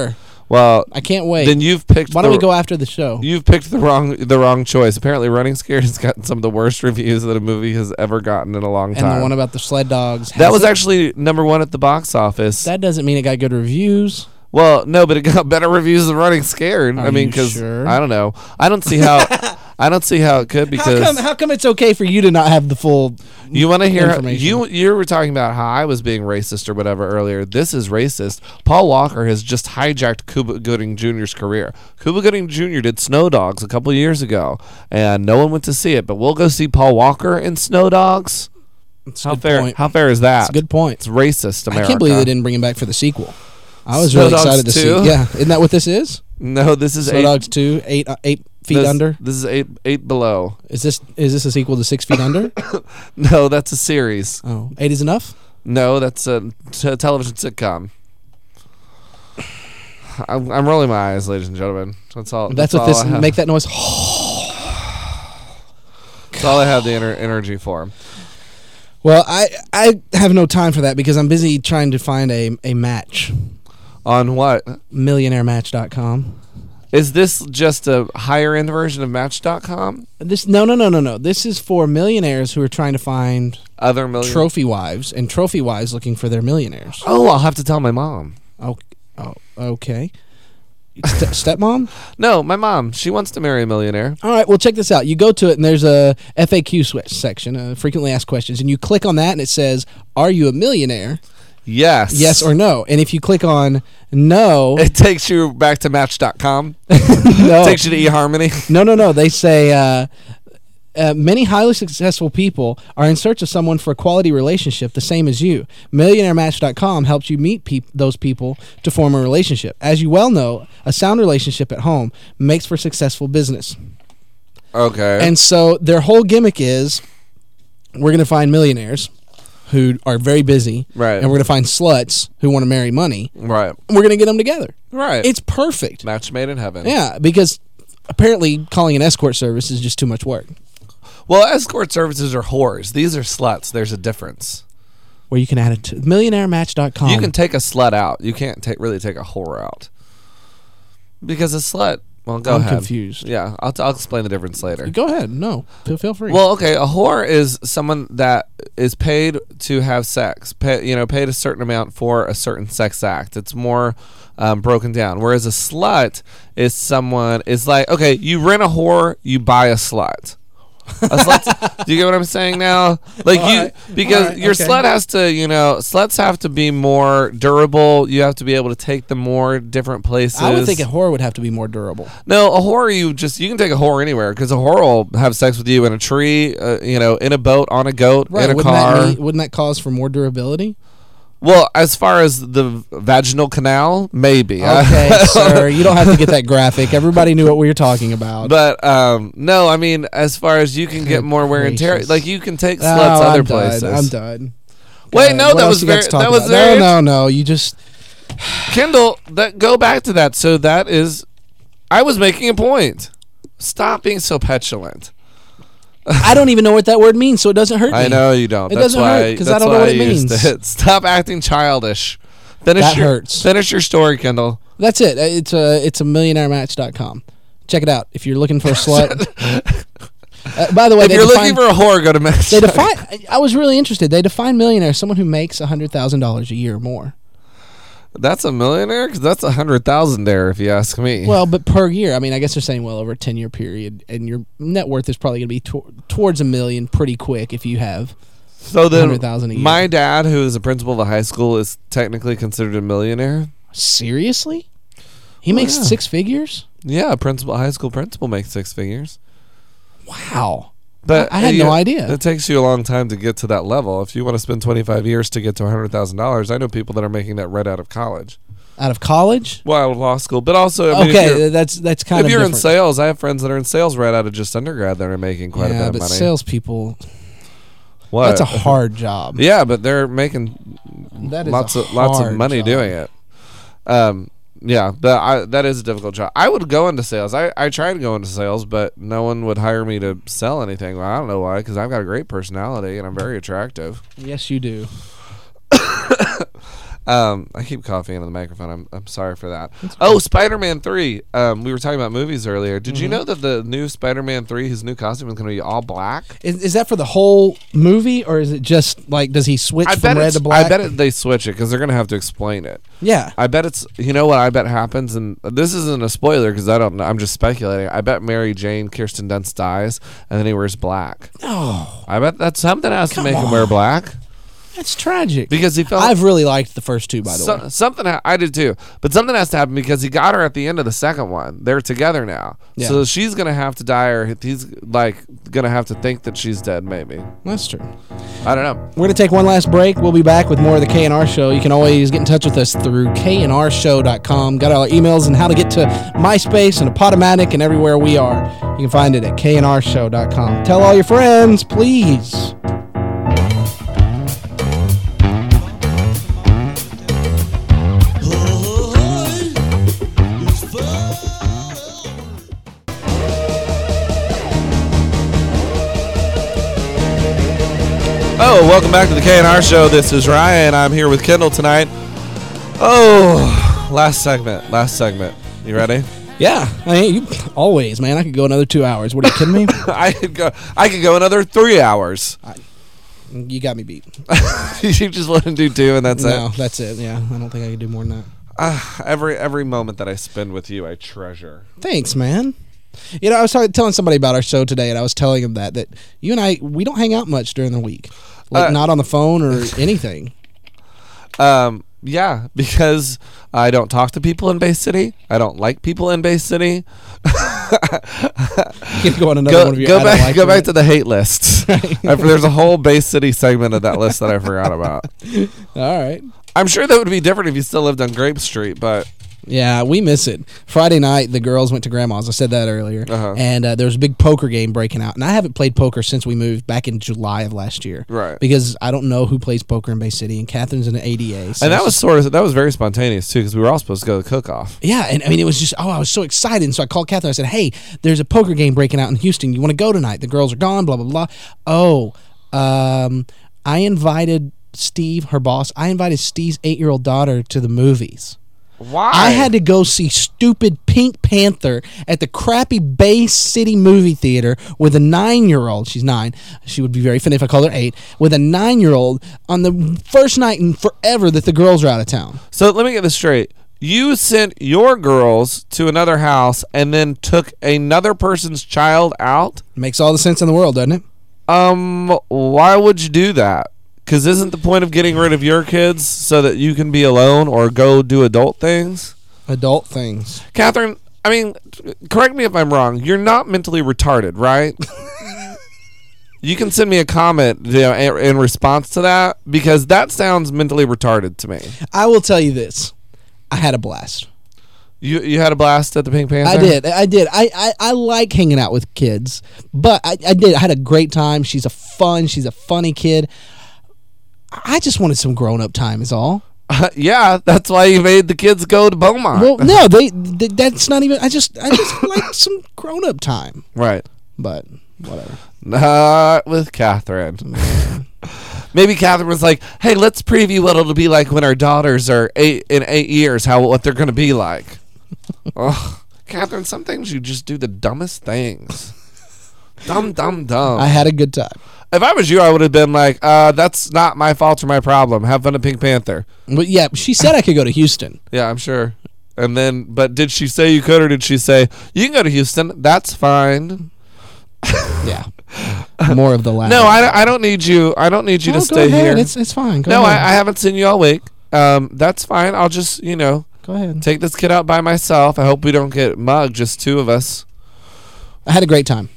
Well, I can't wait. Then you've picked. Why don't we go after the show? You've picked the wrong choice. Apparently, Running Scared has gotten some of the worst reviews that a movie has ever gotten in a long time. And the one about the sled dogs. That was actually #1 at the box office. That doesn't mean it got good reviews. Well, no, but it got better reviews than Running Scared. I mean, because I don't know. I don't see how. I don't see how it could because. How come it's okay for you to not have the full? You want to hear information? You were talking about how I was being racist or whatever earlier. This is racist. Paul Walker has just hijacked Cuba Gooding Jr.'s career. Cuba Gooding Jr. did Snow Dogs a couple years ago, and no one went to see it. But we'll go see Paul Walker in Snow Dogs. How fair? Point. How fair is that? That's a good point. It's racist, America. I can't believe they didn't bring him back for the sequel. I was Snow really Dogs excited to 2? see. Yeah, isn't that what this is? No, this is Snow Dogs 2, 8 feet under. This is eight below. Is this a sequel to 6 Feet Under? No, that's a series. Oh, 8 is enough? No, that's a television sitcom. I'm rolling my eyes, ladies and gentlemen. That's all. That's all what this. I have. Make that noise. That's all I have the energy for. Well, I have no time for that because I'm busy trying to find a match. On what? MillionaireMatch.com. Is this just a higher end version of Match.com? No. This is for millionaires who are trying to find other millionaires, trophy wives, and trophy wives looking for their millionaires. Oh, I'll have to tell my mom. Okay. Stepmom? No, my mom. She wants to marry a millionaire. All right, well, check this out. You go to it, and there's a FAQ section, frequently asked questions, and you click on that, and it says, "Are you a millionaire?" Yes. Yes or no. And if you click on no, it takes you back to Match.com. No. It takes you to eHarmony. No. They say many highly successful people are in search of someone for a quality relationship the same as you. MillionaireMatch.com helps you meet those people to form a relationship. As you well know, a sound relationship at home makes for successful business. Okay. And so their whole gimmick is we're going to find millionaires who are very busy. Right. And we're going to find sluts who want to marry money. Right. And we're going to get them together. Right. It's perfect. Match made in heaven. Yeah, because apparently calling an escort service is just too much work. Well, escort services are whores. These are sluts. There's a difference. Where you can add it to millionairematch.com. You can take a slut out. You can't really take a whore out. Because a slut... Well, go ahead. I'm confused. Yeah, I'll explain the difference later. Go ahead. No, feel free. Well, okay, a whore is someone that is paid to have sex. Paid a certain amount for a certain sex act. It's more broken down. Whereas a slut is someone is like, okay, you rent a whore, you buy a slut. Do you get what I'm saying now? Like your slut has to, sluts have to be more durable. You have to be able to take them more different places. I would think a whore would have to be more durable. No, a whore you can take a whore anywhere because a whore will have sex with you in a tree, in a boat, on a goat, in a car. Wouldn't that cause for more durability? Well, as far as the vaginal canal, maybe. Okay, sir, you don't have to get that graphic. Everybody knew what we were talking about. But no, I mean, as far as you can get more wear and tear, like you can take sluts other places. I'm done. Wait, no, that was very. No. You just Kendall. Go back to that. So that is, I was making a point. Stop being so petulant. I don't even know what that word means, so it doesn't hurt me. I know you don't. It doesn't hurt because I don't know what it means. Stop acting childish. Hurts. Finish your story, Kendall. That's it. It's a millionairematch.com. Check it out if you're looking for a slut. By the way, if you're looking for a whore, go to Match. I was really interested. They define millionaire as someone who makes $100,000 a year or more. That's a millionaire? Because that's 100,000 there, if you ask me. Well, but per year. I mean, I guess they're saying, well, over a 10-year period, and your net worth is probably going to be towards $1 million pretty quick if you have $100,000 a year. My dad, who is a principal of a high school, is technically considered a millionaire. Seriously? He makes 6 figures? Yeah, a high school principal makes 6 figures. Wow. But I had no idea. It takes you a long time to get to that level. If you want to spend 25 years to get to $100,000, I know people that are making that right out of college. Out of college? Well, out of law school, but also that's kind of. If you're different. in sales, I have friends that are in sales right out of just undergrad that are making quite a bit of money. Yeah, but salespeople. What? That's a hard job. Yeah, but they're making lots of money job. doing it. Yeah, but that is a difficult job. I would go into sales. I tried to go into sales, but no one would hire me to sell anything. Well, I don't know why, because I've got a great personality and I'm very attractive. Yes, you do. I keep coughing into the microphone. I'm sorry for that. Oh, Spider-Man 3. We were talking about movies earlier. Did you know that the new Spider-Man 3, his new costume is going to be all black? Is that for the whole movie, or is it just like, does he switch from red to black? I bet they switch it because they're going to have to explain it. Yeah. I bet it's, you know what I bet happens, and this isn't a spoiler because I don't know, I'm just speculating. I bet Mary Jane, Kirsten Dunst dies, and then he wears black. No. I bet that's something has to make him wear black. That's tragic. Because he felt. I've really liked the first two, by the way. Something I did too, but something has to happen because he got her at the end of the second one. They're together now, so she's gonna have to die, or he's like gonna have to think that she's dead. Maybe that's true. I don't know. We're gonna take one last break. We'll be back with more of the K&R Show. You can always get in touch with us through knrshow.com. Got all our emails and how to get to MySpace and Podomatic and everywhere we are. You can find it at knrshow.com. Tell all your friends, please. Oh, welcome back to the K&R Show. This is Ryan. I'm here with Kendall tonight. Oh, last segment. You ready? Yeah, you always, man. I could go another 2 hours. What, are you kidding me? I could go another 3 hours. You got me beat. You just want to do 2 and that's it? No, that's it. Yeah, I don't think I could do more than that. Every moment that I spend with you, I treasure. Thanks, man. You know, I was telling somebody about our show today, and I was telling him that you and I, we don't hang out much during the week. Like, not on the phone or anything. Yeah, because I don't talk to people in Bay City. I don't like people in Bay City. You can go on another one of your go back to the hate list. There's a whole Bay City segment of that list that I forgot about. All right. I'm sure that would be different if you still lived on Grape Street, but... Yeah, we miss it. Friday night, the girls went to Grandma's. I said that earlier. And there was a big poker game breaking out. And I haven't played poker since we moved back in July of last year. Right. Because I don't know who plays poker in Bay City. And Catherine's in the ADA. So and that was very spontaneous, too, because we were all supposed to go to the cook-off. Yeah, and I mean, it was just, I was so excited. And so I called Catherine. I said, hey, there's a poker game breaking out in Houston. You want to go tonight? The girls are gone, blah, blah, blah. Oh, I invited Steve, her boss. I invited Steve's 8-year-old daughter to the movies. Why? I had to go see stupid Pink Panther at the crappy Bay City movie theater with a 9-year-old. She's 9. She would be very funny if I called her 8. With a 9-year-old on the first night in forever that the girls are out of town. So let me get this straight. You sent your girls to another house and then took another person's child out? Makes all the sense in the world, doesn't it? Why would you do that? Because isn't the point of getting rid of your kids so that you can be alone or go do adult things? Adult things. Catherine, I mean, correct me if I'm wrong. You're not mentally retarded, right? You can send me a comment in response to that, because that sounds mentally retarded to me. I will tell you this. I had a blast. You had a blast at the Pink Panther? I did. I like hanging out with kids, but I did. I had a great time. She's a funny kid. I just wanted some grown-up time is all. Yeah, that's why you made the kids go to Beaumont. Well, no, that's not even... I just like some grown-up time. Right. But, whatever. Not with Catherine. Maybe Catherine was like, hey, let's preview what it'll be like when our daughters are in 8 years, what they're going to be like. Oh, Catherine, some things you just do the dumbest things. Dumb. I had a good time. If I was you, I would have been like, that's not my fault or my problem. Have fun at Pink Panther. But yeah, she said I could go to Houston. Yeah, I'm sure. And then, but did she say you could, or did she say, you can go to Houston, that's fine? Yeah. More of the latter. No, I don't need you. I don't need you to stay here. It's fine. Go ahead. ahead. I haven't seen you all week. That's fine. I'll just, go ahead. Take this kid out by myself. I hope we don't get mugged, just 2 of us. I had a great time.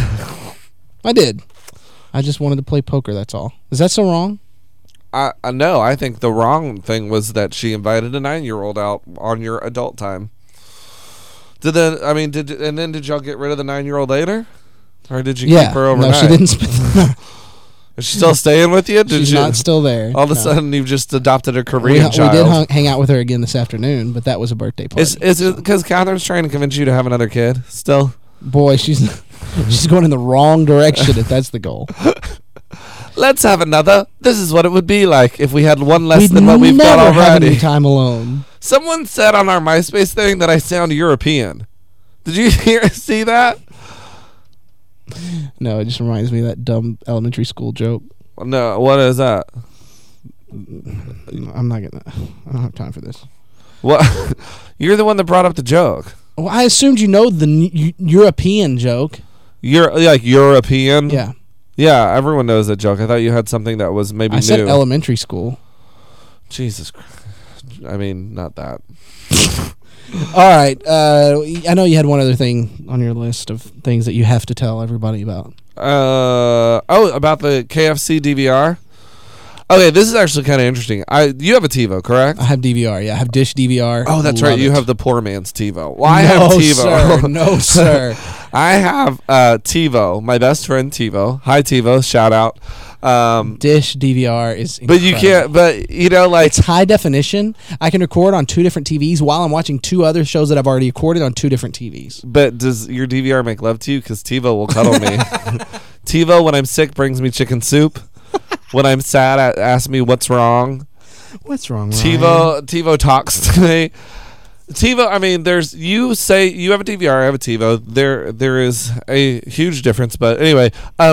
I did. I just wanted to play poker, that's all. Is that so wrong? No, I think the wrong thing was that she invited a 9-year-old out on your adult time. Did y'all get rid of the 9-year-old later? Or did you keep her overnight? No, she didn't spend the night. Is she still staying with you? She's not still there. All of a sudden, you've just adopted a Korean child. We did hang out with her again this afternoon, but that was a birthday party. Is it because Catherine's trying to convince you to have another kid still? Boy, she's going in the wrong direction if that's the goal. Let's have another. This is what it would be like if we had one less We'd than what we've got never have any already. time alone. Someone said on our MySpace thing that I sound European. Did you see that? No, it just reminds me of that dumb elementary school joke. No, what is that? I'm not gonna. I don't have time for this. What? You're the one that brought up the joke. Well, I assumed you know the European joke. You're like European. Yeah. Yeah, everyone knows that joke. I thought you had something that was maybe I new. said elementary school. Jesus Christ. I mean, not that. All right. I know you had one other thing on your list of things that you have to tell everybody about. About the KFC DVR. Okay, this is actually kind of interesting. You have a TiVo, correct? I have DVR. Yeah, I have Dish DVR. Oh, that's Love right. You it. have the poor man's TiVo. Well, I have No, TiVo. sir. No, sir. I have TiVo. My best friend TiVo. Hi, TiVo. Shout out. Dish DVR is incredible. But you can't. But you know, like it's high definition. I can record on 2 different TVs while I'm watching 2 other shows that I've already recorded on 2 different TVs. But does your DVR make love to you? Because TiVo will cuddle me. TiVo, when I'm sick, brings me chicken soup. When I'm sad, asks me what's wrong. What's wrong, TiVo talks to me. TiVo, I mean, you say you have a DVR, I have a TiVo. There is a huge difference, but anyway,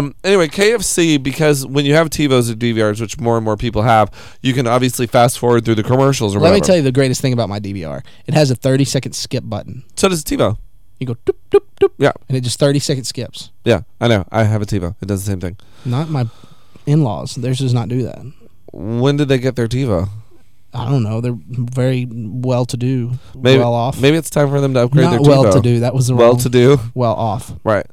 KFC, because when you have TiVos or DVRs, which more and more people have, you can obviously fast forward through the commercials or whatever. Let me tell you the greatest thing about my DVR. It has a 30-second skip button. So does TiVo. You go doop doop doop. Yeah, and it just 30-second skips. Yeah, I know. I have a TiVo. It does the same thing. Not my in-laws. Theirs does not do that. When did they get their TiVo? I don't know. They're very well-to-do, Maybe, well off. Maybe it's time for them to upgrade Not their TiVo. well-to-do. That was the wrong. Well-to-do. Well off. Right.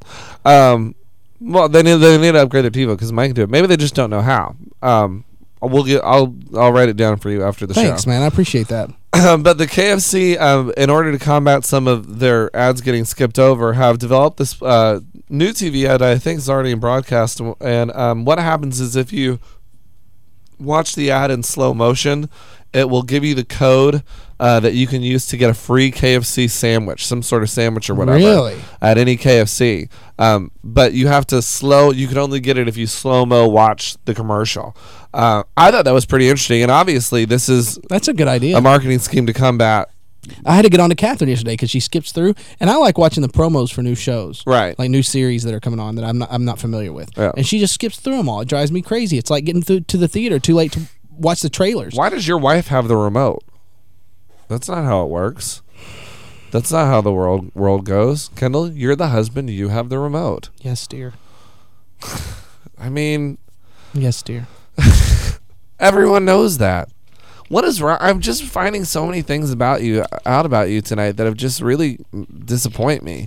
Well, they need to upgrade their TiVo because Mike can do it. Maybe they just don't know how. I'll write it down for you after the show. Thanks, man. I appreciate that. But the KFC, in order to combat some of their ads getting skipped over, have developed this new TV ad I think is already in broadcast. And what happens is if you watch the ad in slow motion, it will give you the code that you can use to get a free KFC sandwich, some sort of sandwich or whatever. Really? At any KFC. But you have to you can only get it if you slow-mo watch the commercial. I thought that was pretty interesting, and obviously that's a good idea. A marketing scheme to combat. I had to get on to Catherine yesterday because she skips through, and I like watching the promos for new shows, right? Like new series that are coming on that I'm not familiar with. Yeah. And she just skips through them all. It drives me crazy. It's like getting to the theater too late to watch the trailers. Why does your wife have the remote? That's not how it works. That's not how the world goes. Kendall, you're the husband. You have the remote. Yes, dear. I mean, yes, dear. Everyone knows that. What is wrong? I'm just finding so many things about you tonight that have just really disappoint me.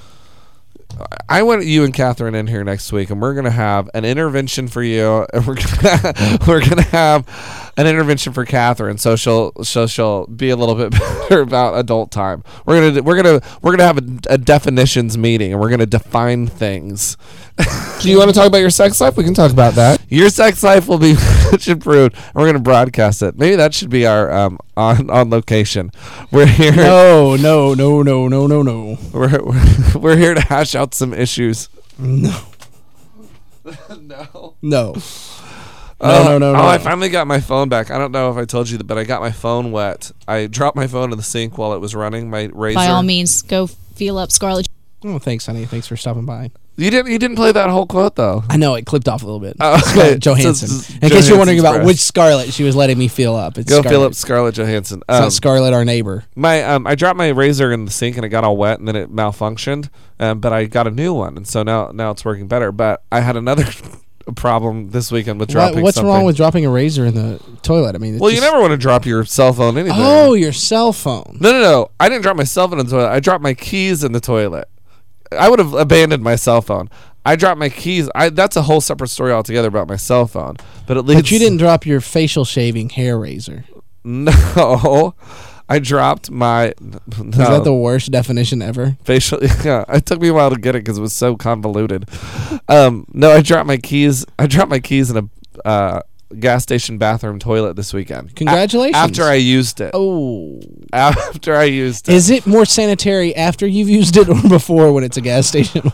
I want you and Catherine in here next week, and we're gonna have an intervention for you, and we're gonna have an intervention for Catherine, so she'll be a little bit better about adult time. We're gonna have a definitions meeting, and we're gonna define things. Do you want to talk about your sex life? We can talk about that. Your sex life will be much improved, and we're gonna broadcast it. Maybe that should be our on location. We're here. No. We're here to hash out some issues. No. No. No. No. I finally got my phone back. I don't know if I told you that, but I got my phone wet. I dropped my phone in the sink while it was running. My razor. By all means, go feel up Scarlett. Oh, thanks, honey. Thanks for stopping by. You didn't play that whole quote though. I know it clipped off a little bit. Oh, okay. Scarlett Johansson. So in case you're wondering about Johansson's which Scarlett she was letting me feel up, it's Go Scarlett. fill up Scarlett Johansson. It's not Scarlett, our neighbor. I dropped my razor in the sink and it got all wet and then it malfunctioned. But I got a new one and so now it's working better. But I had another problem this weekend with dropping. What's something. wrong with dropping a razor in the toilet? I mean, Well, you never want to drop your cell phone anything. Oh, your cell phone. No. I didn't drop my cell phone in the toilet. I dropped my keys in the toilet. I would have abandoned my cell phone. I dropped my keys. That's a whole separate story altogether about my cell phone. But at least. But you didn't drop your facial shaving hair razor. No. I dropped my. No. Is that the worst definition ever? Facial. Yeah. It took me a while to get it because it was so convoluted. No, I dropped my keys. I dropped my keys in a gas station bathroom toilet this weekend. Congratulations. After I used it. Oh. After I used it. Is it more sanitary after you've used it or before when it's a gas station?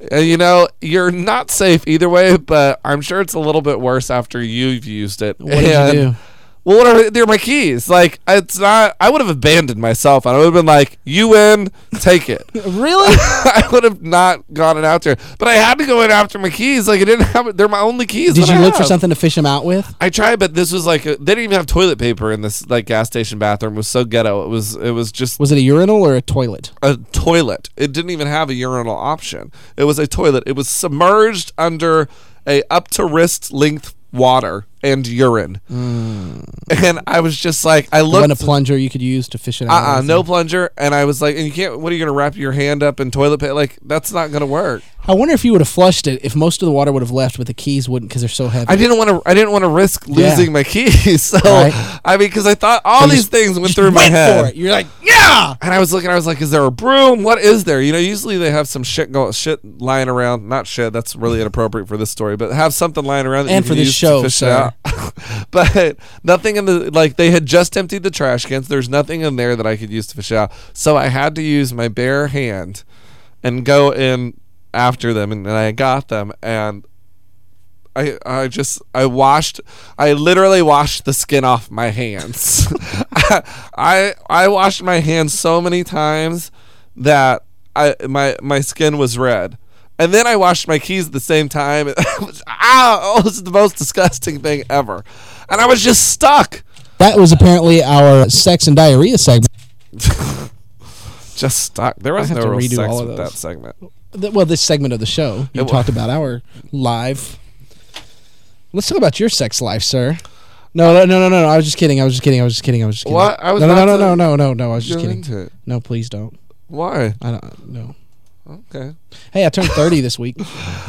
You know, you're not safe either way, but I'm sure it's a little bit worse after you've used it. What did you do? Well, they're my keys. Like, it's not. I would have abandoned myself. I would have been like, "You win, take it." Really? I would have not gone in after, but I had to go in after my keys. Like, I didn't have. They're my only keys. Did that you I look for have. something to fish them out with? I tried, but this was like they didn't even have toilet paper in this like gas station bathroom. It was so ghetto. It was just. Was it a urinal or a toilet? A toilet. It didn't even have a urinal option. It was a toilet. It was submerged under a up to wrist length water and urine. And I was just like, I looked. Wasn't a plunger you could use to fish it out? No plunger. And I was like, and you can't. What are you gonna wrap your hand up in toilet paper? Like, that's not gonna work. I wonder if you would have flushed it if most of the water would have left, but the keys wouldn't because they're so heavy. I didn't want to risk losing my keys. So Right. I mean, because I thought all these things went through my head. For it. You're like, yeah. And I was looking. I was like, is there a broom? What is there? You know, usually they have some shit lying around. Not shit. That's really inappropriate for this story. But have something lying around that And you for can this use show, to fish it sir. out. But nothing in the like. They had just emptied the trash cans. There's nothing in there that I could use to fish out. So I had to use my bare hand and go in after them, and I got them, and I literally washed the skin off my hands. I washed my hands so many times that my skin was red. And then I washed my keys at the same time. It was the most disgusting thing ever. And I was just stuck. That was apparently our sex and diarrhea segment. Just stuck. There was I have no to real redo sex all of with those. that segment. Well, this segment of the show, you talked about our live. Let's talk about your sex life, sir. No. I was just kidding. What? I was no. I was just kidding. Into it. No, please don't. Why? I don't know. Okay. Hey, I turned 30 this week.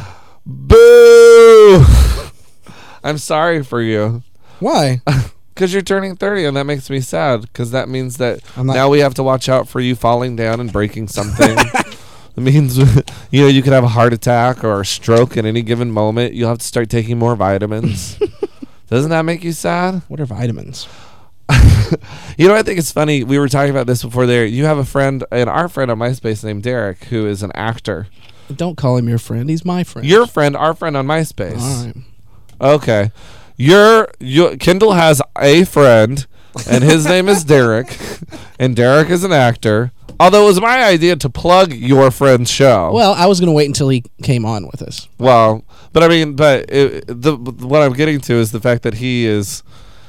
Boo! I'm sorry for you. Why? Because you're turning 30, and that makes me sad. Because that means that not- now we have to watch out for you falling down and breaking something. It means you could have a heart attack or a stroke at any given moment. You'll have to start taking more vitamins. Doesn't that make you sad? What are vitamins? You know, I think it's funny. We were talking about this before there. You have a friend, and our friend on MySpace named Derek, who is an actor. Don't call him your friend. He's my friend. Your friend, our friend on MySpace. All right. Okay. Kendall has a friend, and his name is Derek, and Derek is an actor. Although it was my idea to plug your friend's show. Well, I was going to wait until he came on with us. Well, but I mean, what I'm getting to is the fact that he is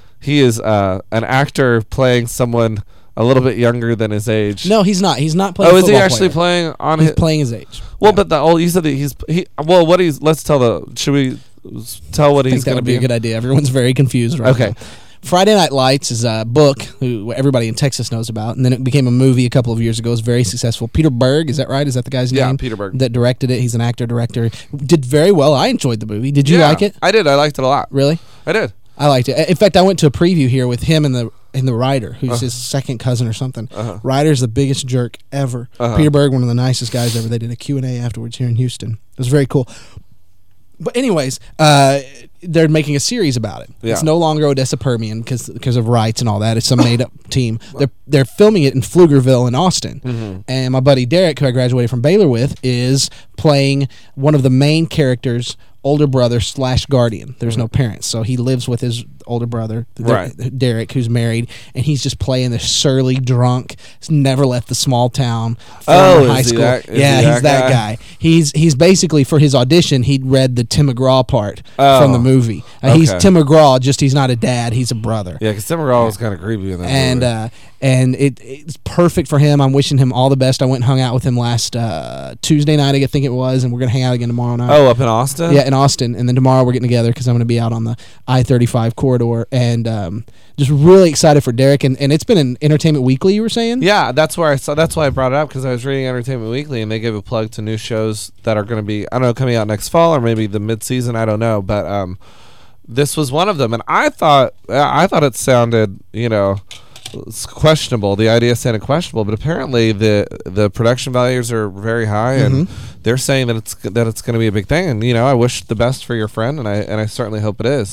an actor playing someone a little bit younger than his age. No, he's not. He's not playing. Oh, is he football actually player. playing on He's his? playing his age. Well, but you said that let's tell should we tell what I he's think that going to would be a good idea. Everyone's very confused right Okay. now. Friday Night Lights is a book who everybody in Texas knows about, and then it became a movie a couple of years ago. It was very successful. Peter Berg, is that right? Is that the guy's name? Yeah, Peter Berg. That directed it. He's an actor-director. Did very well. I enjoyed the movie. Did you like it? I did. I liked it a lot. Really? I did. I liked it. In fact, I went to a preview here with him and the writer, who's his second cousin or something. Ryder's the biggest jerk ever. Peter Berg, one of the nicest guys ever. They did a Q&A afterwards here in Houston. It was very cool. But anyways, they're making a series about it. Yeah. It's no longer Odessa Permian because of rights and all that. It's some made-up team. They're filming it in Pflugerville in Austin. And my buddy Derek, who I graduated from Baylor with, is playing one of the main characters' older brother / guardian. There's no parents, so he lives with his older brother, Derek, who's married, and he's just playing this surly drunk. He's never left the small town. High school. He's that guy. He's basically, for his audition, he'd read the Tim McGraw part from the movie. He's Tim McGraw, just he's not a dad, he's a brother. Yeah, because Tim McGraw was kind of creepy in that movie. And it's perfect for him. I'm wishing him all the best. I went and hung out with him last Tuesday night, I think it was, and we're going to hang out again tomorrow night. Oh, up in Austin? Yeah, in Austin. And then tomorrow we're getting together because I'm going to be out on the I-35 corridor. And just really excited for Derek. And it's been an Entertainment Weekly, you were saying? Yeah, that's why I brought it up, because I was reading Entertainment Weekly, and they gave a plug to new shows that are going to be, I don't know, coming out next fall or maybe the mid-season, I don't know. But this was one of them. And I thought it sounded, it's questionable. The idea sounded questionable, but apparently the production values are very high, and they're saying that it's going to be a big thing. And I wish the best for your friend, and I certainly hope it is.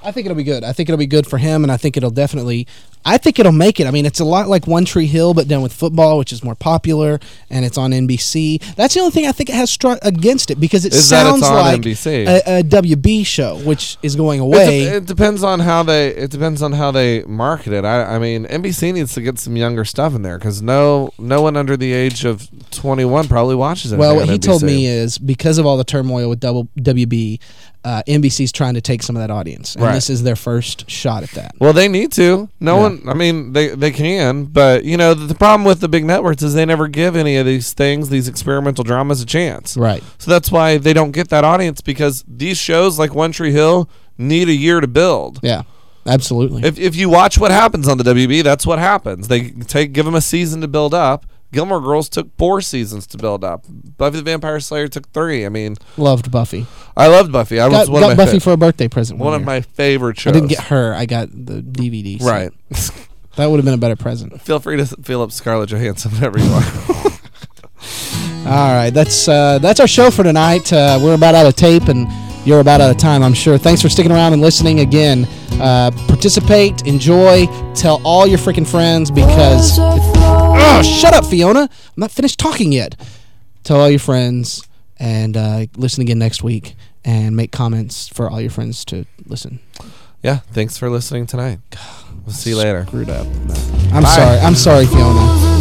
I think it'll be good. I think it'll be good for him, and I think it'll make it. I mean, it's a lot like One Tree Hill, but done with football, which is more popular, and it's on NBC. That's the only thing I think it has struck against it, because it sounds like NBC. a WB show, which is going away. It depends on how they market it. I mean, NBC needs to get some younger stuff in there, because no one under the age of 21 probably watches it. Well, what he told me is because of all the turmoil with WB, NBC's trying to take some of that audience, and this is their first shot at that. Well, they need to. No one. I mean, they can, but the problem with the big networks is they never give any of these things, these experimental dramas, a chance. Right. So that's why they don't get that audience, because these shows like One Tree Hill need a year to build. Yeah. Absolutely. If you watch what happens on the WB, that's what happens. They give them a season to build up. Gilmore Girls took 4 seasons to build up. Buffy the Vampire Slayer took 3. I mean, loved Buffy. I loved Buffy. I got Buffy for a birthday present. One of my favorite shows. I didn't get her. I got the DVD. So right. That would have been a better present. Feel free to feel up Scarlett Johansson whenever you want. All right, that's our show for tonight. We're about out of tape, and you're about out of time, I'm sure. Thanks for sticking around and listening again. Participate, enjoy, tell all your freaking friends, because... Oh, shut up, Fiona. I'm not finished talking yet. Tell all your friends, and listen again next week, and make comments for all your friends to listen. Yeah, thanks for listening tonight. We'll see you later. Screwed up. I'm sorry, Fiona.